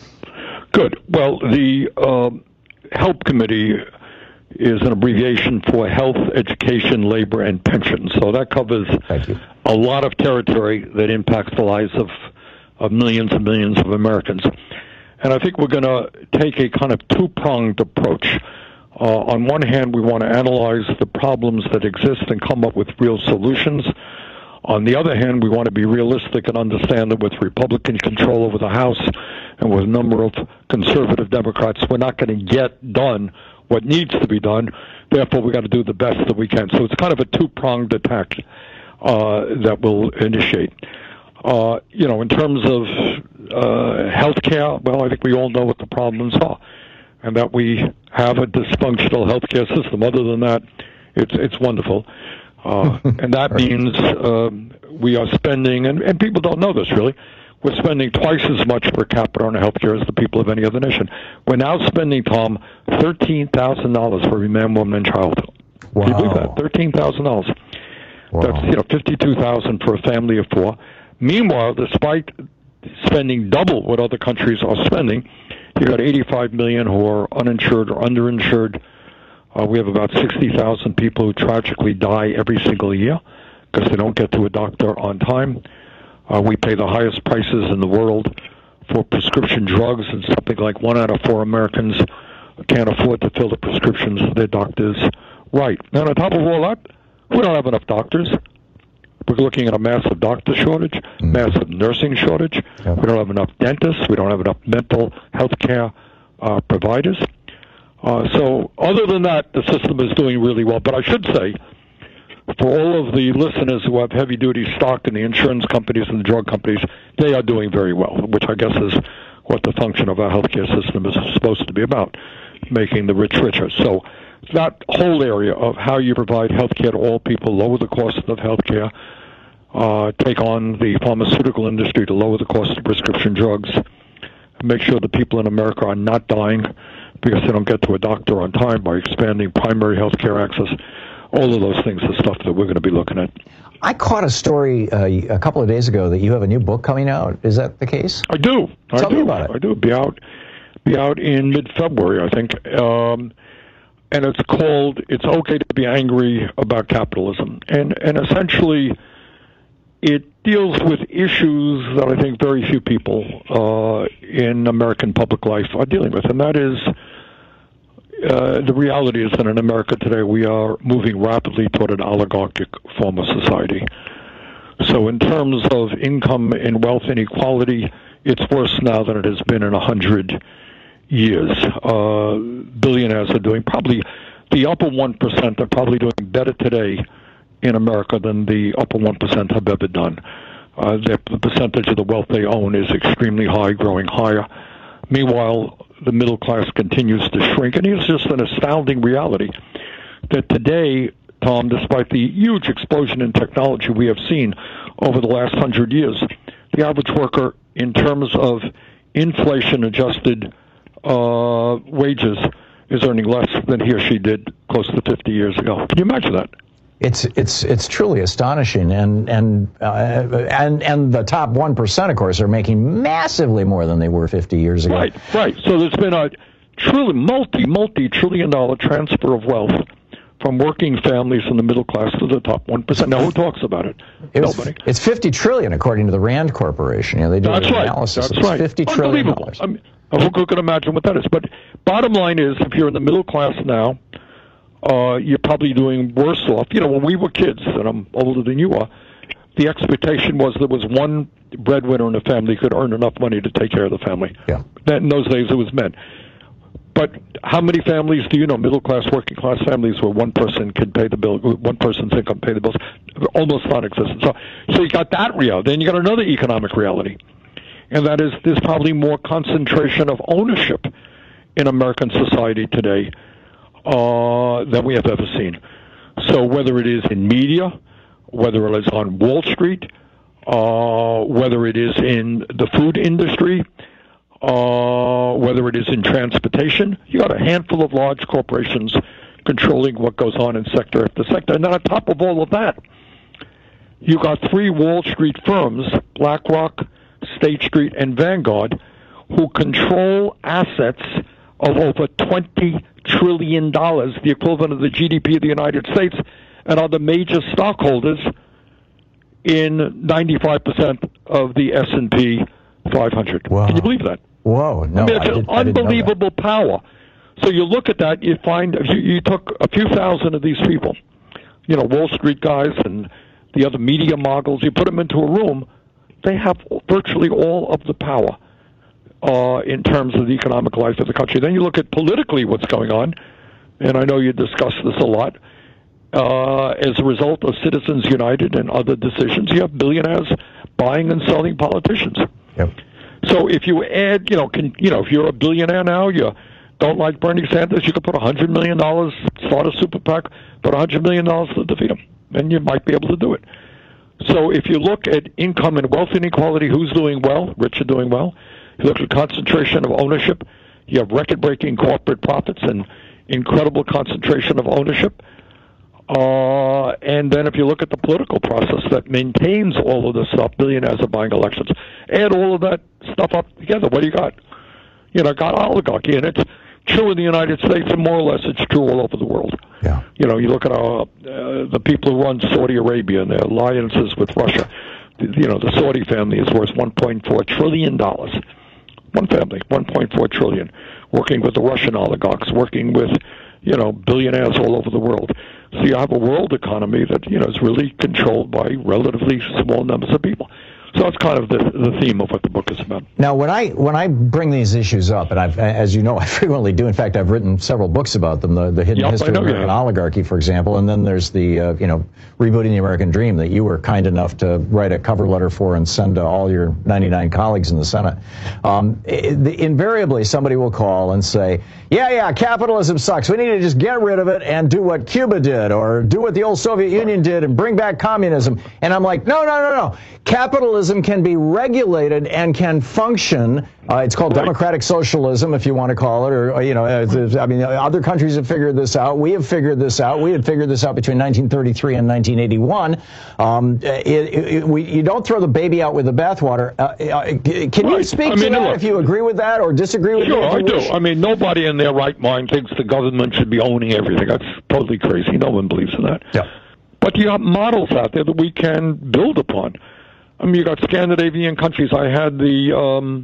Good. Well, the uh, Help Committee is an abbreviation for Health, Education, Labor, and Pensions. So that covers a lot of territory that impacts the lives of, of millions and millions of Americans. And I think we're going to take a kind of two-pronged approach. Uh, on one hand, we want to analyze the problems that exist and come up with real solutions. On the other hand, we want to be realistic and understand that with Republican control over the House and with a number of conservative Democrats, we're not going to get done what needs to be done. Therefore, we've got to do the best that we can. So it's kind of a two-pronged attack uh, that we'll initiate. Uh, you know, in terms of uh, health care, well, I think we all know what the problems are, and that we have a dysfunctional healthcare system. Other than that, it's it's wonderful. Uh, and that means um, we are spending, and, and people don't know this really, we're spending twice as much per capita on healthcare as the people of any other nation. We're now spending, Tom, thirteen thousand dollars for every man, woman, and child. Wow. Can you believe that? thirteen thousand dollars. Wow. That's, you know, fifty-two thousand dollars for a family of four. Meanwhile, despite spending double what other countries are spending, you got eighty-five million who are uninsured or underinsured. Uh, we have about sixty thousand people who tragically die every single year because they don't get to a doctor on time. Uh, we pay the highest prices in the world for prescription drugs, and something like one out of four Americans can't afford to fill the prescriptions their doctors write. And on top of all that, we don't have enough doctors. We're looking at a massive doctor shortage, mm. massive nursing shortage. Yep. We don't have enough dentists. We don't have enough mental health care uh, providers. Uh, so other than that, the system is doing really well. But I should say, for all of the listeners who have heavy-duty stock in the insurance companies and the drug companies, they are doing very well, which I guess is what the function of our healthcare system is supposed to be about, making the rich richer. So that whole area of how you provide healthcare to all people, lower the cost of healthcare, uh, take on the pharmaceutical industry to lower the cost of prescription drugs, make sure the people in America are not dying because they don't get to a doctor on time by expanding primary health care access. All of those things are stuff that we're going to be looking at. I caught a story uh, a couple of days ago that you have a new book coming out. Is that the case? I do. Tell I do. me about it. I do. Be out, be out in mid-February, I think. Um, and it's called "It's Okay to Be Angry About Capitalism," and and essentially, it deals with issues that I think very few people uh, in American public life are dealing with, and that is. Uh, the reality is that in America today we are moving rapidly toward an oligarchic form of society. So in terms of income and wealth inequality, it's worse now than it has been in a hundred years. Uh, billionaires are doing probably, the upper one percent are probably doing better today in America than the upper one percent have ever done. Uh, the percentage of the wealth they own is extremely high, growing higher. Meanwhile, the middle class continues to shrink, and it's just an astounding reality that today, Tom, despite the huge explosion in technology we have seen over the last hundred years, the average worker, in terms of inflation-adjusted uh, wages, is earning less than he or she did close to fifty years ago. Can you imagine that? It's it's it's truly astonishing, and and uh, and and the top one percent, of course, are making massively more than they were fifty years ago. Right, right. So there's been a truly multi multi trillion dollar transfer of wealth from working families in the middle class to the top one percent. Now, who talks about it? It was, Nobody. It's fifty trillion dollars, according to the Rand Corporation. You know, they do That's an right. analysis. That's It's right. fifty trillion dollars. Unbelievable. I mean, who could imagine what that is? But bottom line is, if you're in the middle class now, uh, you're probably doing worse off. You know, when we were kids, and I'm older than you are, the expectation was there was one breadwinner in the family who could earn enough money to take care of the family. Yeah. That, in those days, it was men. But how many families do you know, middle-class, working-class families, where one person can pay the bill, one person's income pay the bills? Almost non-existent. So, so you got that reality. Then you got another economic reality, and that is there's probably more concentration of ownership in American society today uh, than we have ever seen. So whether it is in media, whether it is on Wall Street, uh, whether it is in the food industry, uh, whether it is in transportation, you got a handful of large corporations controlling what goes on in sector after sector. And then on top of all of that, you got three Wall Street firms, BlackRock, State Street, and Vanguard, who control assets of over twenty trillion dollars, the equivalent of the G D P of the United States, and are the major stockholders in ninety-five percent of the S and P five hundred. Wow. Can you believe that? Whoa, no, I mean, it's I an did, I didn't know unbelievable power. So you look at that, you find, if you, you took a few thousand of these people, you know, Wall Street guys and the other media moguls, you put them into a room, they have virtually all of the power uh, in terms of the economic life of the country. Then you look at politically what's going on, and I know you discuss this a lot. Uh, as a result of Citizens United and other decisions, you have billionaires buying and selling politicians. Yep. So if you add, you know, can, you know, if you're a billionaire now, you don't like Bernie Sanders, you could put one hundred million dollars, start a super PAC, put one hundred million dollars to defeat him, and you might be able to do it. So if you look at income and wealth inequality, who's doing well? Rich are doing well. You look at concentration of ownership, you have record-breaking corporate profits and incredible concentration of ownership. Uh, and then if you look at the political process that maintains all of this stuff, billionaires are buying elections. Add all of that stuff up together, what do you got? You know, got oligarchy, and it's true in the United States, and more or less it's true all over the world. Yeah. You know, you look at our, uh, the people who run Saudi Arabia and their alliances with Russia. You know, the Saudi family is worth one point four trillion dollars. One family, one point four trillion dollars, working with the Russian oligarchs, working with, you know, billionaires all over the world. So you have a world economy that, you know, is really controlled by relatively small numbers of people. So that's kind of the, the theme of what the book is about. Now, when I when I bring these issues up, and I've, as you know, I frequently do. In fact, I've written several books about them. The, the hidden Yep, history of American oligarchy, for example, and then there's the uh, you know rebooting the American dream that you were kind enough to write a cover letter for and send to all your ninety-nine colleagues in the Senate. Um, it, the, invariably, somebody will call and say, "Yeah, yeah, capitalism sucks. We need to just get rid of it and do what Cuba did, or do what the old Soviet Union did, and bring back communism." And I'm like, "No, no, no, no. Capitalism can be regulated and can function. Uh, it's called right. democratic socialism, if you want to call it, or, you know, I mean, other countries have figured this out. We have figured this out. We had figured this out between nineteen thirty-three and nineteen eighty-one. Um, it, it, we, you don't throw the baby out with the bathwater. Uh, can right. you speak I mean, to that, look, if you agree with that or disagree with sure, that? Sure, I wish? do. I mean, nobody in their right mind thinks the government should be owning everything. That's totally crazy. No one believes in that. Yeah. But you have models out there that we can build upon. I mean, you got Scandinavian countries. I had the, um,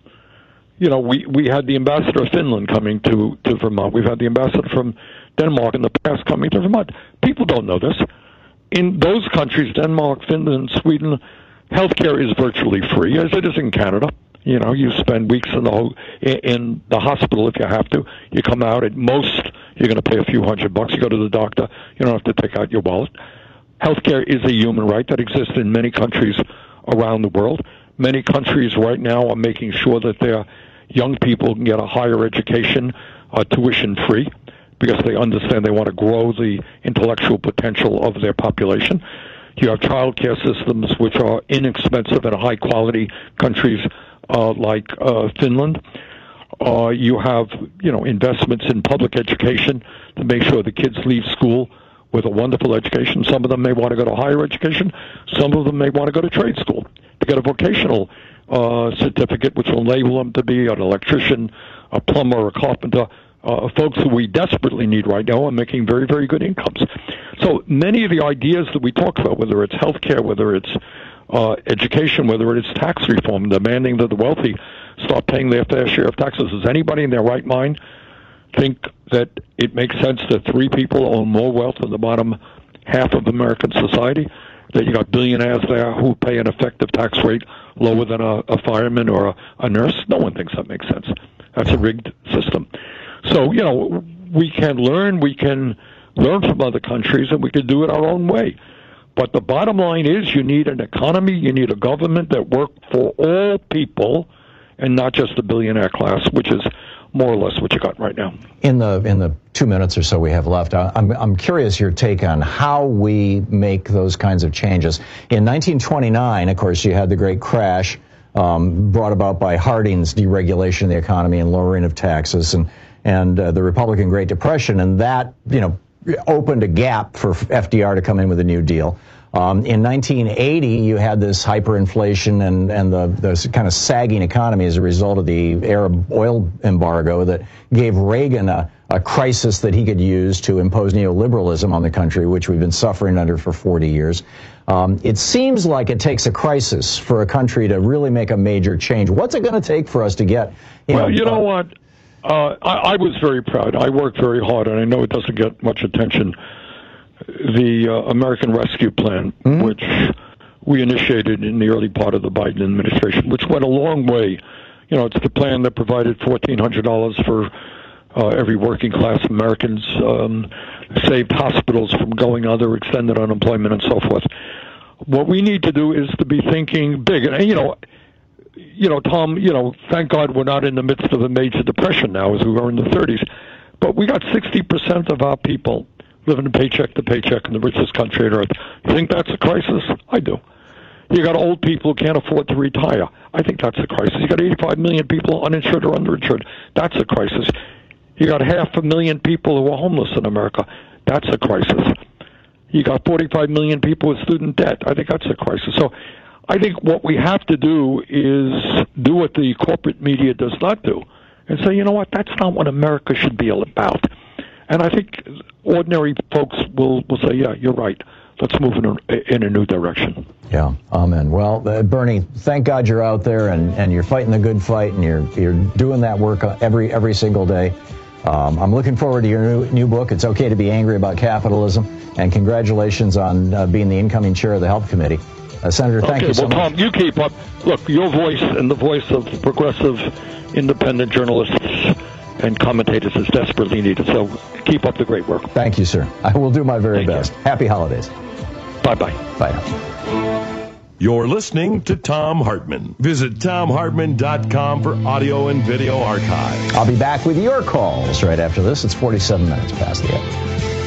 you know, we, we had the ambassador of Finland coming to, to Vermont. We've had the ambassador from Denmark in the past coming to Vermont. People don't know this. In those countries, Denmark, Finland, Sweden, healthcare is virtually free, as it is in Canada. You know, you spend weeks in the in the hospital if you have to. You come out, at most, you're going to pay a few hundred bucks. You go to the doctor. You don't have to take out your wallet. Healthcare is a human right that exists in many countries around the world. Many countries right now are making sure that their young people can get a higher education, uh, tuition-free, because they understand they want to grow the intellectual potential of their population. You have child care systems which are inexpensive and high-quality countries uh, like uh, Finland. Uh, you have, you know, investments in public education to make sure the kids leave school with a wonderful education. Some of them may want to go to higher education. Some of them may want to go to trade school to get a vocational uh, certificate, which will enable them to be an electrician, a plumber, a carpenter, uh, uh, folks who we desperately need right now are making very, very good incomes. So many of the ideas that we talk about, whether it's health care, whether it's uh, education, whether it's tax reform, demanding that the wealthy start paying their fair share of taxes. Does anybody in their right mind think that it makes sense that three people own more wealth than the bottom half of American society? That you got billionaires there who pay an effective tax rate lower than a, a fireman or a, a nurse? No one thinks that makes sense. That's a rigged system. So, you know, we can learn, we can learn from other countries, and we can do it our own way. But the bottom line is you need an economy, you need a government that works for all people and not just the billionaire class, which is more or less what you got right now. In the in the two minutes or so we have left, I'm I'm curious your take on how we make those kinds of changes. In nineteen twenty-nine, of course, you had the great crash um, brought about by Harding's deregulation of the economy and lowering of taxes, and and uh, the Republican Great Depression, and that you know opened a gap for F D R to come in with a New Deal. Um, in nineteen eighty, you had this hyperinflation and, and the, the kind of sagging economy as a result of the Arab oil embargo that gave Reagan a, a crisis that he could use to impose neoliberalism on the country, which we've been suffering under for forty years. Um, it seems like it takes a crisis for a country to really make a major change. What's it going to take for us to get, you well, know... you know what? Uh, I, I was very proud. I worked very hard, and I know it doesn't get much attention. The uh, American Rescue Plan, mm-hmm. which we initiated in the early part of the Biden administration, which went a long way. You know, it's the plan that provided fourteen hundred dollars for uh, every working class Americans, um, saved hospitals from going under extended unemployment and so forth. What we need to do is to be thinking big. And, you know, you know, Tom, you know, thank God we're not in the midst of a major depression now as we were in the thirties. But we got sixty percent of our people living paycheck to paycheck in the richest country on earth. You think that's a crisis? I do. You got old people who can't afford to retire. I think that's a crisis. You got eighty-five million people uninsured or underinsured. That's a crisis. You got half a million people who are homeless in America. That's a crisis. You got forty-five million people with student debt. I think that's a crisis. So I think what we have to do is do what the corporate media does not do and say, you know what, that's not what America should be all about. And I think ordinary folks will, will say, yeah, you're right. Let's move in a, in a new direction. Yeah, amen. Well, uh, Bernie, thank God you're out there and, and you're fighting the good fight and you're you're doing that work every every single day. Um, I'm looking forward to your new, new book, It's Okay to Be Angry About Capitalism, and congratulations on uh, being the incoming chair of the Health Committee. Uh, Senator, thank okay, you so well, much. Tom, you keep up. Look, your voice and the voice of progressive, independent journalists and commentators is desperately needed. So keep up the great work. Thank you, sir. I will do my very Thank best. You. Happy holidays. Bye-bye. Bye now. You're listening to Thom Hartmann. Visit thom hartmann dot com for audio and video archive. I'll be back with your calls right after this. It's forty-seven minutes past the hour.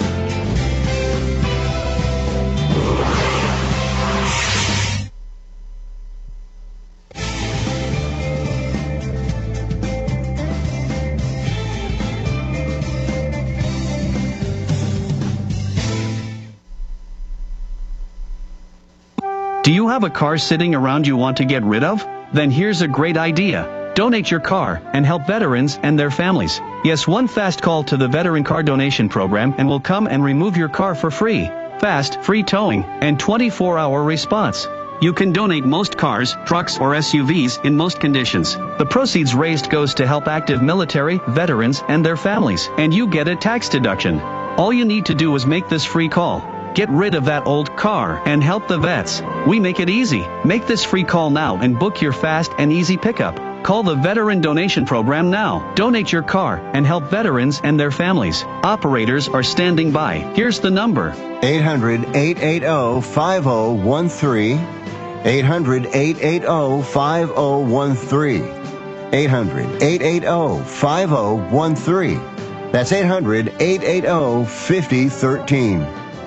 Do you have a car sitting around you want to get rid of? Then here's a great idea. Donate your car and help veterans and their families. Yes, one fast call to the Veteran Car Donation Program and we'll come and remove your car for free. Fast, free towing, and twenty-four hour response. You can donate most cars, trucks, or S U Vs in most conditions. The proceeds raised goes to help active military, veterans, and their families, and you get a tax deduction. All you need to do is make this free call. Get rid of that old car and help the vets. We make it easy. Make this free call now and book your fast and easy pickup. Call the Veteran Donation Program now. Donate your car and help veterans and their families. Operators are standing by. Here's the number. eight hundred, eight eight zero, five zero one three. eight hundred, eight eight zero, five zero one three. eight hundred, eight eight zero, five zero one three. That's eight hundred, eight eight zero, five zero one three.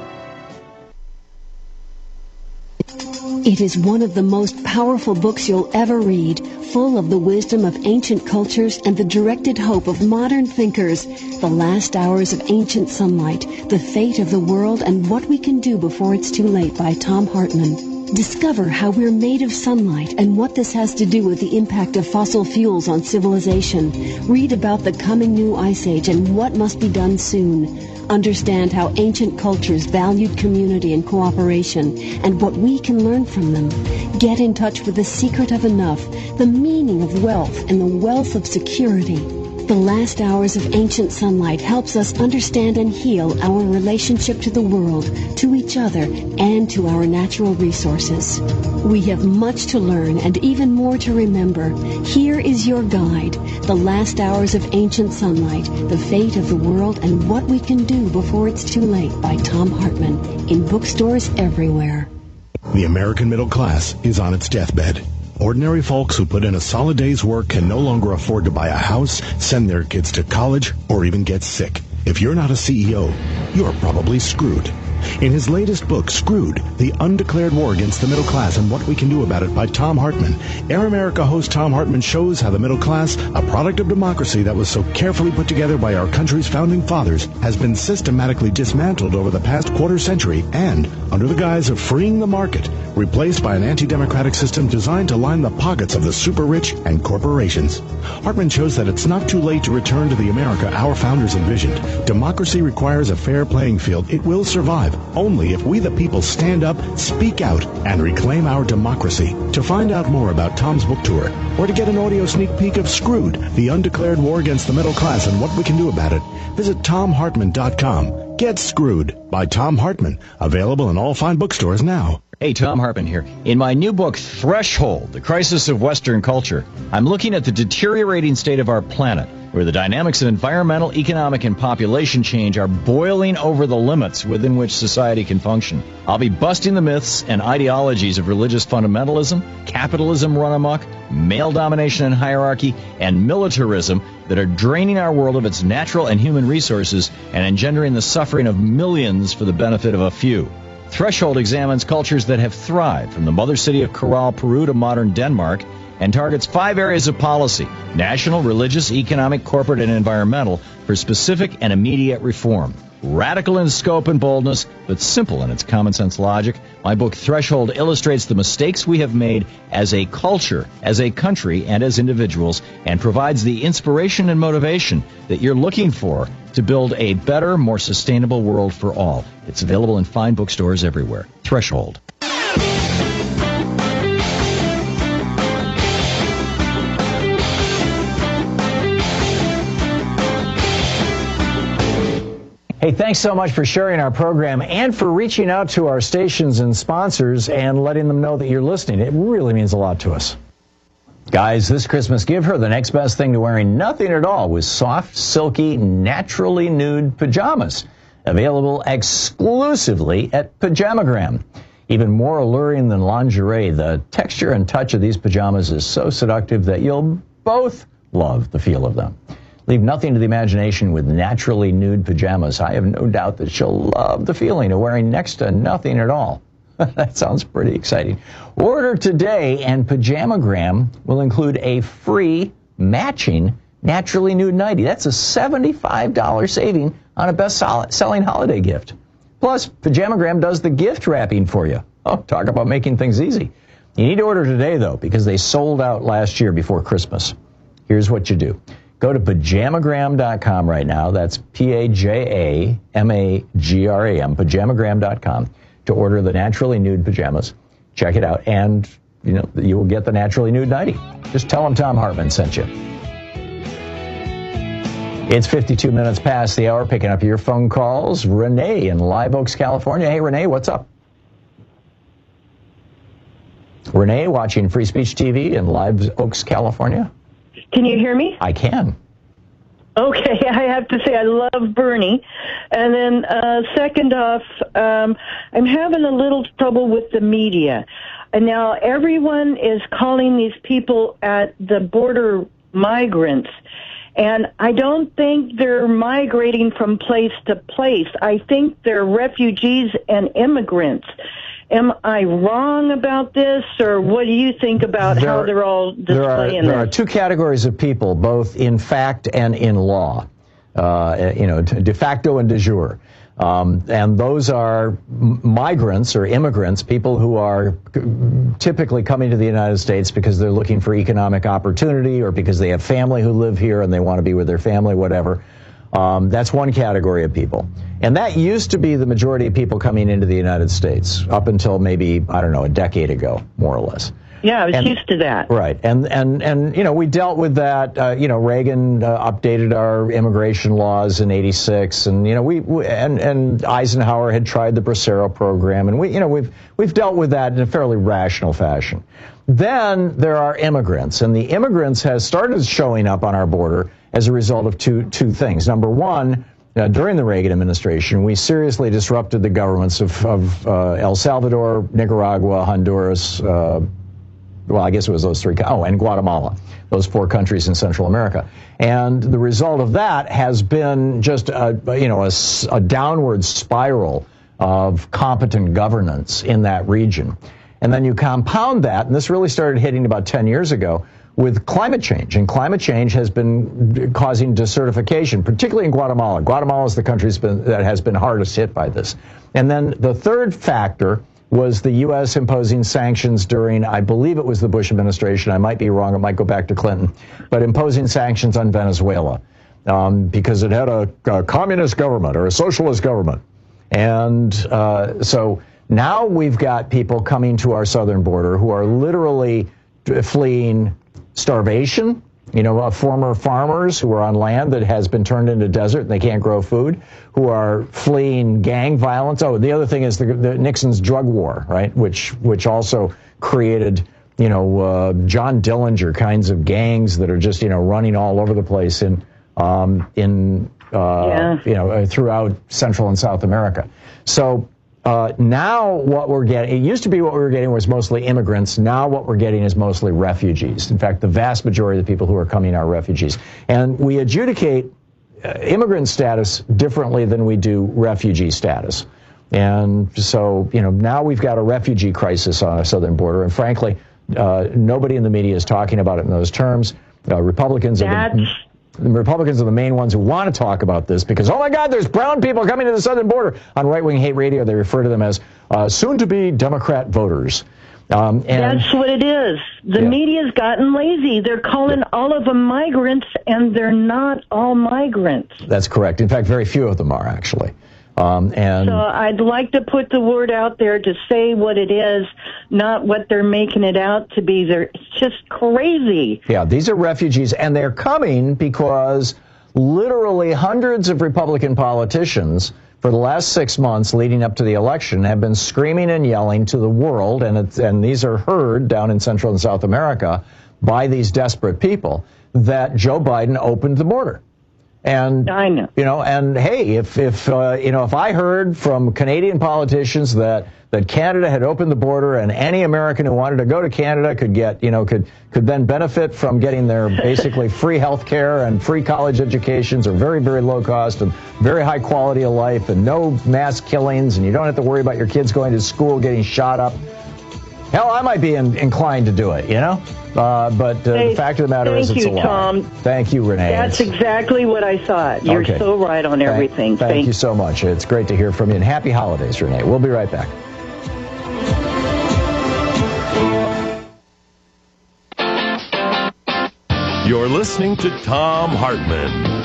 It is one of the most powerful books you'll ever read, full of the wisdom of ancient cultures and the directed hope of modern thinkers. The Last Hours of Ancient Sunlight, The Fate of the World and What We Can Do Before It's Too Late by Thom Hartmann. Discover how we're made of sunlight and what this has to do with the impact of fossil fuels on civilization. Read about the coming new ice age and what must be done soon. Understand how ancient cultures valued community and cooperation and what we can learn from them. Get in touch with the secret of enough, the meaning of wealth, and the wealth of security. The last hours of ancient sunlight helps us understand and heal our relationship to the world, to each other, and to our natural resources. We have much to learn and even more to remember. Here is your guide, The Last Hours of Ancient Sunlight, The Fate of the World and What We Can Do Before It's Too Late by Thom Hartmann, in bookstores everywhere. The American middle class is on its deathbed. Ordinary folks who put in a solid day's work can no longer afford to buy a house, send their kids to college, or even get sick. If you're not a C E O, you're probably screwed. In his latest book, Screwed, The Undeclared War Against the Middle Class and What We Can Do About It by Thom Hartmann, Air America host Thom Hartmann shows how the middle class, a product of democracy that was so carefully put together by our country's founding fathers, has been systematically dismantled over the past quarter century and, under the guise of freeing the market, replaced by an anti-democratic system designed to line the pockets of the super-rich and corporations. Hartmann shows that it's not too late to return to the America our founders envisioned. Democracy requires a fair playing field. It will survive only if we the people stand up, speak out, and reclaim our democracy. To find out more about Thom's book tour, or to get an audio sneak peek of Screwed, The Undeclared War Against the Middle Class and What We Can Do About It, visit tom hartmann dot com. Get Screwed by Thom Hartmann. Available in all fine bookstores now. Hey, Thom Hartmann here. In my new book, Threshold, The Crisis of Western Culture, I'm looking at the deteriorating state of our planet, where the dynamics of environmental, economic, and population change are boiling over the limits within which society can function. I'll be busting the myths and ideologies of religious fundamentalism, capitalism run amok, male domination and hierarchy, and militarism that are draining our world of its natural and human resources and engendering the suffering of millions for the benefit of a few. Threshold examines cultures that have thrived, from the mother city of Corral, Peru to modern Denmark, and targets five areas of policy: national, religious, economic, corporate, and environmental, for specific and immediate reform. Radical in scope and boldness, but simple in its common sense logic, my book Threshold illustrates the mistakes we have made as a culture, as a country, and as individuals, and provides the inspiration and motivation that you're looking for to build a better, more sustainable world for all. It's available in fine bookstores everywhere. Threshold. Hey, thanks so much for sharing our program and for reaching out to our stations and sponsors and letting them know that you're listening. It really means a lot to us. Guys, this Christmas, give her the next best thing to wearing nothing at all with soft, silky, naturally nude pajamas. Available exclusively at Pajamagram. Even more alluring than lingerie, the texture and touch of these pajamas is so seductive that you'll both love the feel of them. Leave nothing to the imagination with naturally nude pajamas. I have no doubt that she'll love the feeling of wearing next to nothing at all. That sounds pretty exciting. Order today, and Pajamagram will include a free matching naturally nude nightie. That's a seventy-five dollars saving on a best-selling holiday gift. Plus, Pajamagram does the gift wrapping for you. Oh, talk about making things easy. You need to order today, though, because they sold out last year before Christmas. Here's what you do. Go to pajamagram dot com right now. That's P A J A M A G R A M, pajamagram dot com, to order the naturally nude pajamas. Check it out, and you know you will get the naturally nude nightie. Just tell them Thom Hartmann sent you. It's fifty-two minutes past the hour, picking up your phone calls. Renee in Live Oaks, California. Hey, Renee, what's up? Renee, watching Free Speech T V in Live Oaks, California. Can you hear me? I can. Okay, I have to say I love Bernie. And then uh, second off, um, I'm having a little trouble with the media. And now everyone is calling these people at the border migrants. And I don't think they're migrating from place to place. I think they're refugees and immigrants. Am I wrong about this, or what do you think about there, how they're all displaying there are, this? There are two categories of people, both in fact and in law, uh, you know, de facto and de jure. Um, and those are m- migrants or immigrants, people who are typically coming to the United States because they're looking for economic opportunity or because they have family who live here and they want to be with their family, whatever. Um, that's one category of people. And that used to be the majority of people coming into the United States up until maybe, I don't know, a decade ago, more or less. Yeah, I was and, used to that. Right. And, and, and, you know, we dealt with that. Uh, you know, Reagan uh, updated our immigration laws in eighty-six. And, you know, we, we and, and Eisenhower had tried the Bracero program. And we, you know, we've, we've dealt with that in a fairly rational fashion. Then there are immigrants. And the immigrants has started showing up on our border as a result of two, two things. Number one, Uh, during the Reagan administration, we seriously disrupted the governments of, of uh, El Salvador, Nicaragua, Honduras, uh, well, I guess it was those three, oh, and Guatemala, those four countries in Central America. And the result of that has been just, a, you know, a, a downward spiral of competent governance in that region. And then you compound that, and this really started hitting about ten years ago, with climate change. And climate change has been causing desertification, particularly in Guatemala. Guatemala is the country that has been hardest hit by this. And then the third factor was the U S imposing sanctions during, I believe it was the Bush administration. I might be wrong. It might go back to Clinton. But imposing sanctions on Venezuela um, because it had a, a communist government or a socialist government. And uh, so now we've got people coming to our southern border who are literally fleeing starvation, you know, uh, former farmers who are on land that has been turned into desert and they can't grow food, who are fleeing gang violence. Oh, the other thing is the, the Nixon's drug war, right, which which also created, you know, uh, John Dillinger kinds of gangs that are just, you know, running all over the place in, um, in uh, yeah. you know, uh, throughout Central and South America. So Uh, now what we're getting, it used to be what we were getting was mostly immigrants. Now what we're getting is mostly refugees. In fact, the vast majority of the people who are coming are refugees. And we adjudicate uh, immigrant status differently than we do refugee status. And so, you know, now we've got a refugee crisis on our southern border. And frankly, uh, nobody in the media is talking about it in those terms. Uh, Republicans are the, the Republicans are the main ones who want to talk about this because, oh my God, there's brown people coming to the southern border. On right-wing hate radio, they refer to them as uh, soon-to-be Democrat voters. Um, and That's what it is. The yeah. media's gotten lazy. They're calling yeah. all of them migrants, and they're not all migrants. That's correct. In fact, very few of them are, actually. Um, and so I'd like to put the word out there to say what it is, not what they're making it out to be. They're, it's just crazy. Yeah, these are refugees, and they're coming because literally hundreds of Republican politicians for the last six months leading up to the election have been screaming and yelling to the world, and, it's, and these are heard down in Central and South America by these desperate people, that Joe Biden opened the border. And, I know. you know, and hey, if, if, uh, you know, if I heard from Canadian politicians that, that Canada had opened the border and any American who wanted to go to Canada could get, you know, could, could then benefit from getting their basically free health care and free college educations or very, very low cost and very high quality of life and no mass killings and you don't have to worry about your kids going to school getting shot up. Hell, I might be in, inclined to do it, you know? Uh, but uh, hey, the fact of the matter is it's you, a lie. Tom. Thank you, Renee. That's exactly what I thought. You're okay. so right on everything. Thank, thank, thank you so much. It's great to hear from you. And happy holidays, Renee. We'll be right back. You're listening to Thom Hartmann.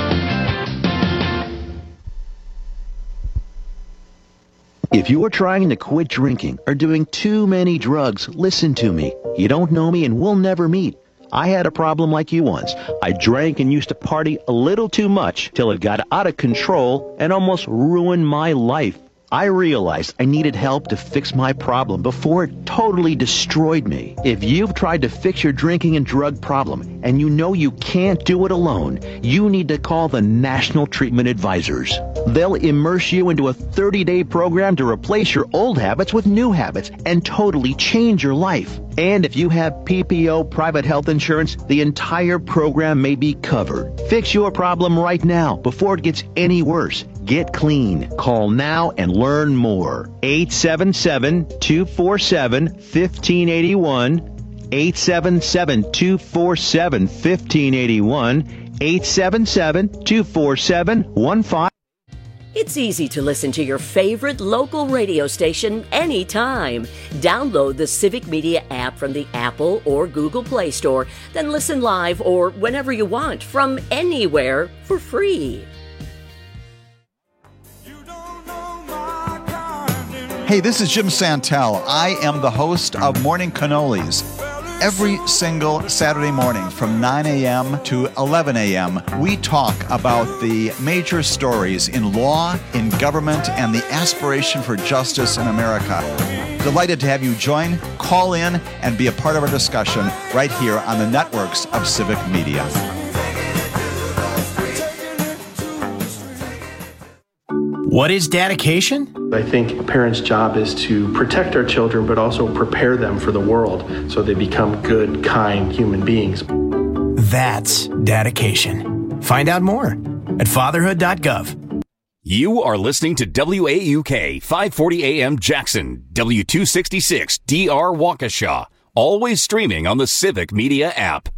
If you're trying to quit drinking or doing too many drugs, listen to me. You don't know me and we'll never meet. I had a problem like you once. I drank and used to party a little too much till it got out of control and almost ruined my life. I realized I needed help to fix my problem before it totally destroyed me. If you've tried to fix your drinking and drug problem and you know you can't do it alone, you need to call the National Treatment Advisors. They'll immerse you into a thirty-day program to replace your old habits with new habits and totally change your life. And if you have P P O private health insurance, the entire program may be covered. Fix your problem right now before it gets any worse. Get clean. Call now and learn more. eight seven seven, two four seven, one five eight one. eight seven seven, two four seven, one five eight one. eight seven seven, two four seven, one five. It's easy to listen to your favorite local radio station anytime. Download the Civic Media app from the Apple or Google Play Store, then listen live or whenever you want from anywhere for free. Hey, this is Jim Santel. I am the host of Morning Cannolis. Every single Saturday morning from nine a.m. to eleven a.m., we talk about the major stories in law, in government, and the aspiration for justice in America. Delighted to have you join, call in, and be a part of our discussion right here on the networks of Civic Media. What is dedication? I think a parent's job is to protect our children, but also prepare them for the world so they become good, kind human beings. That's dedication. Find out more at fatherhood dot gov. You are listening to W A U K five forty A M Jackson, W two sixty-six D R Waukesha, always streaming on the Civic Media app.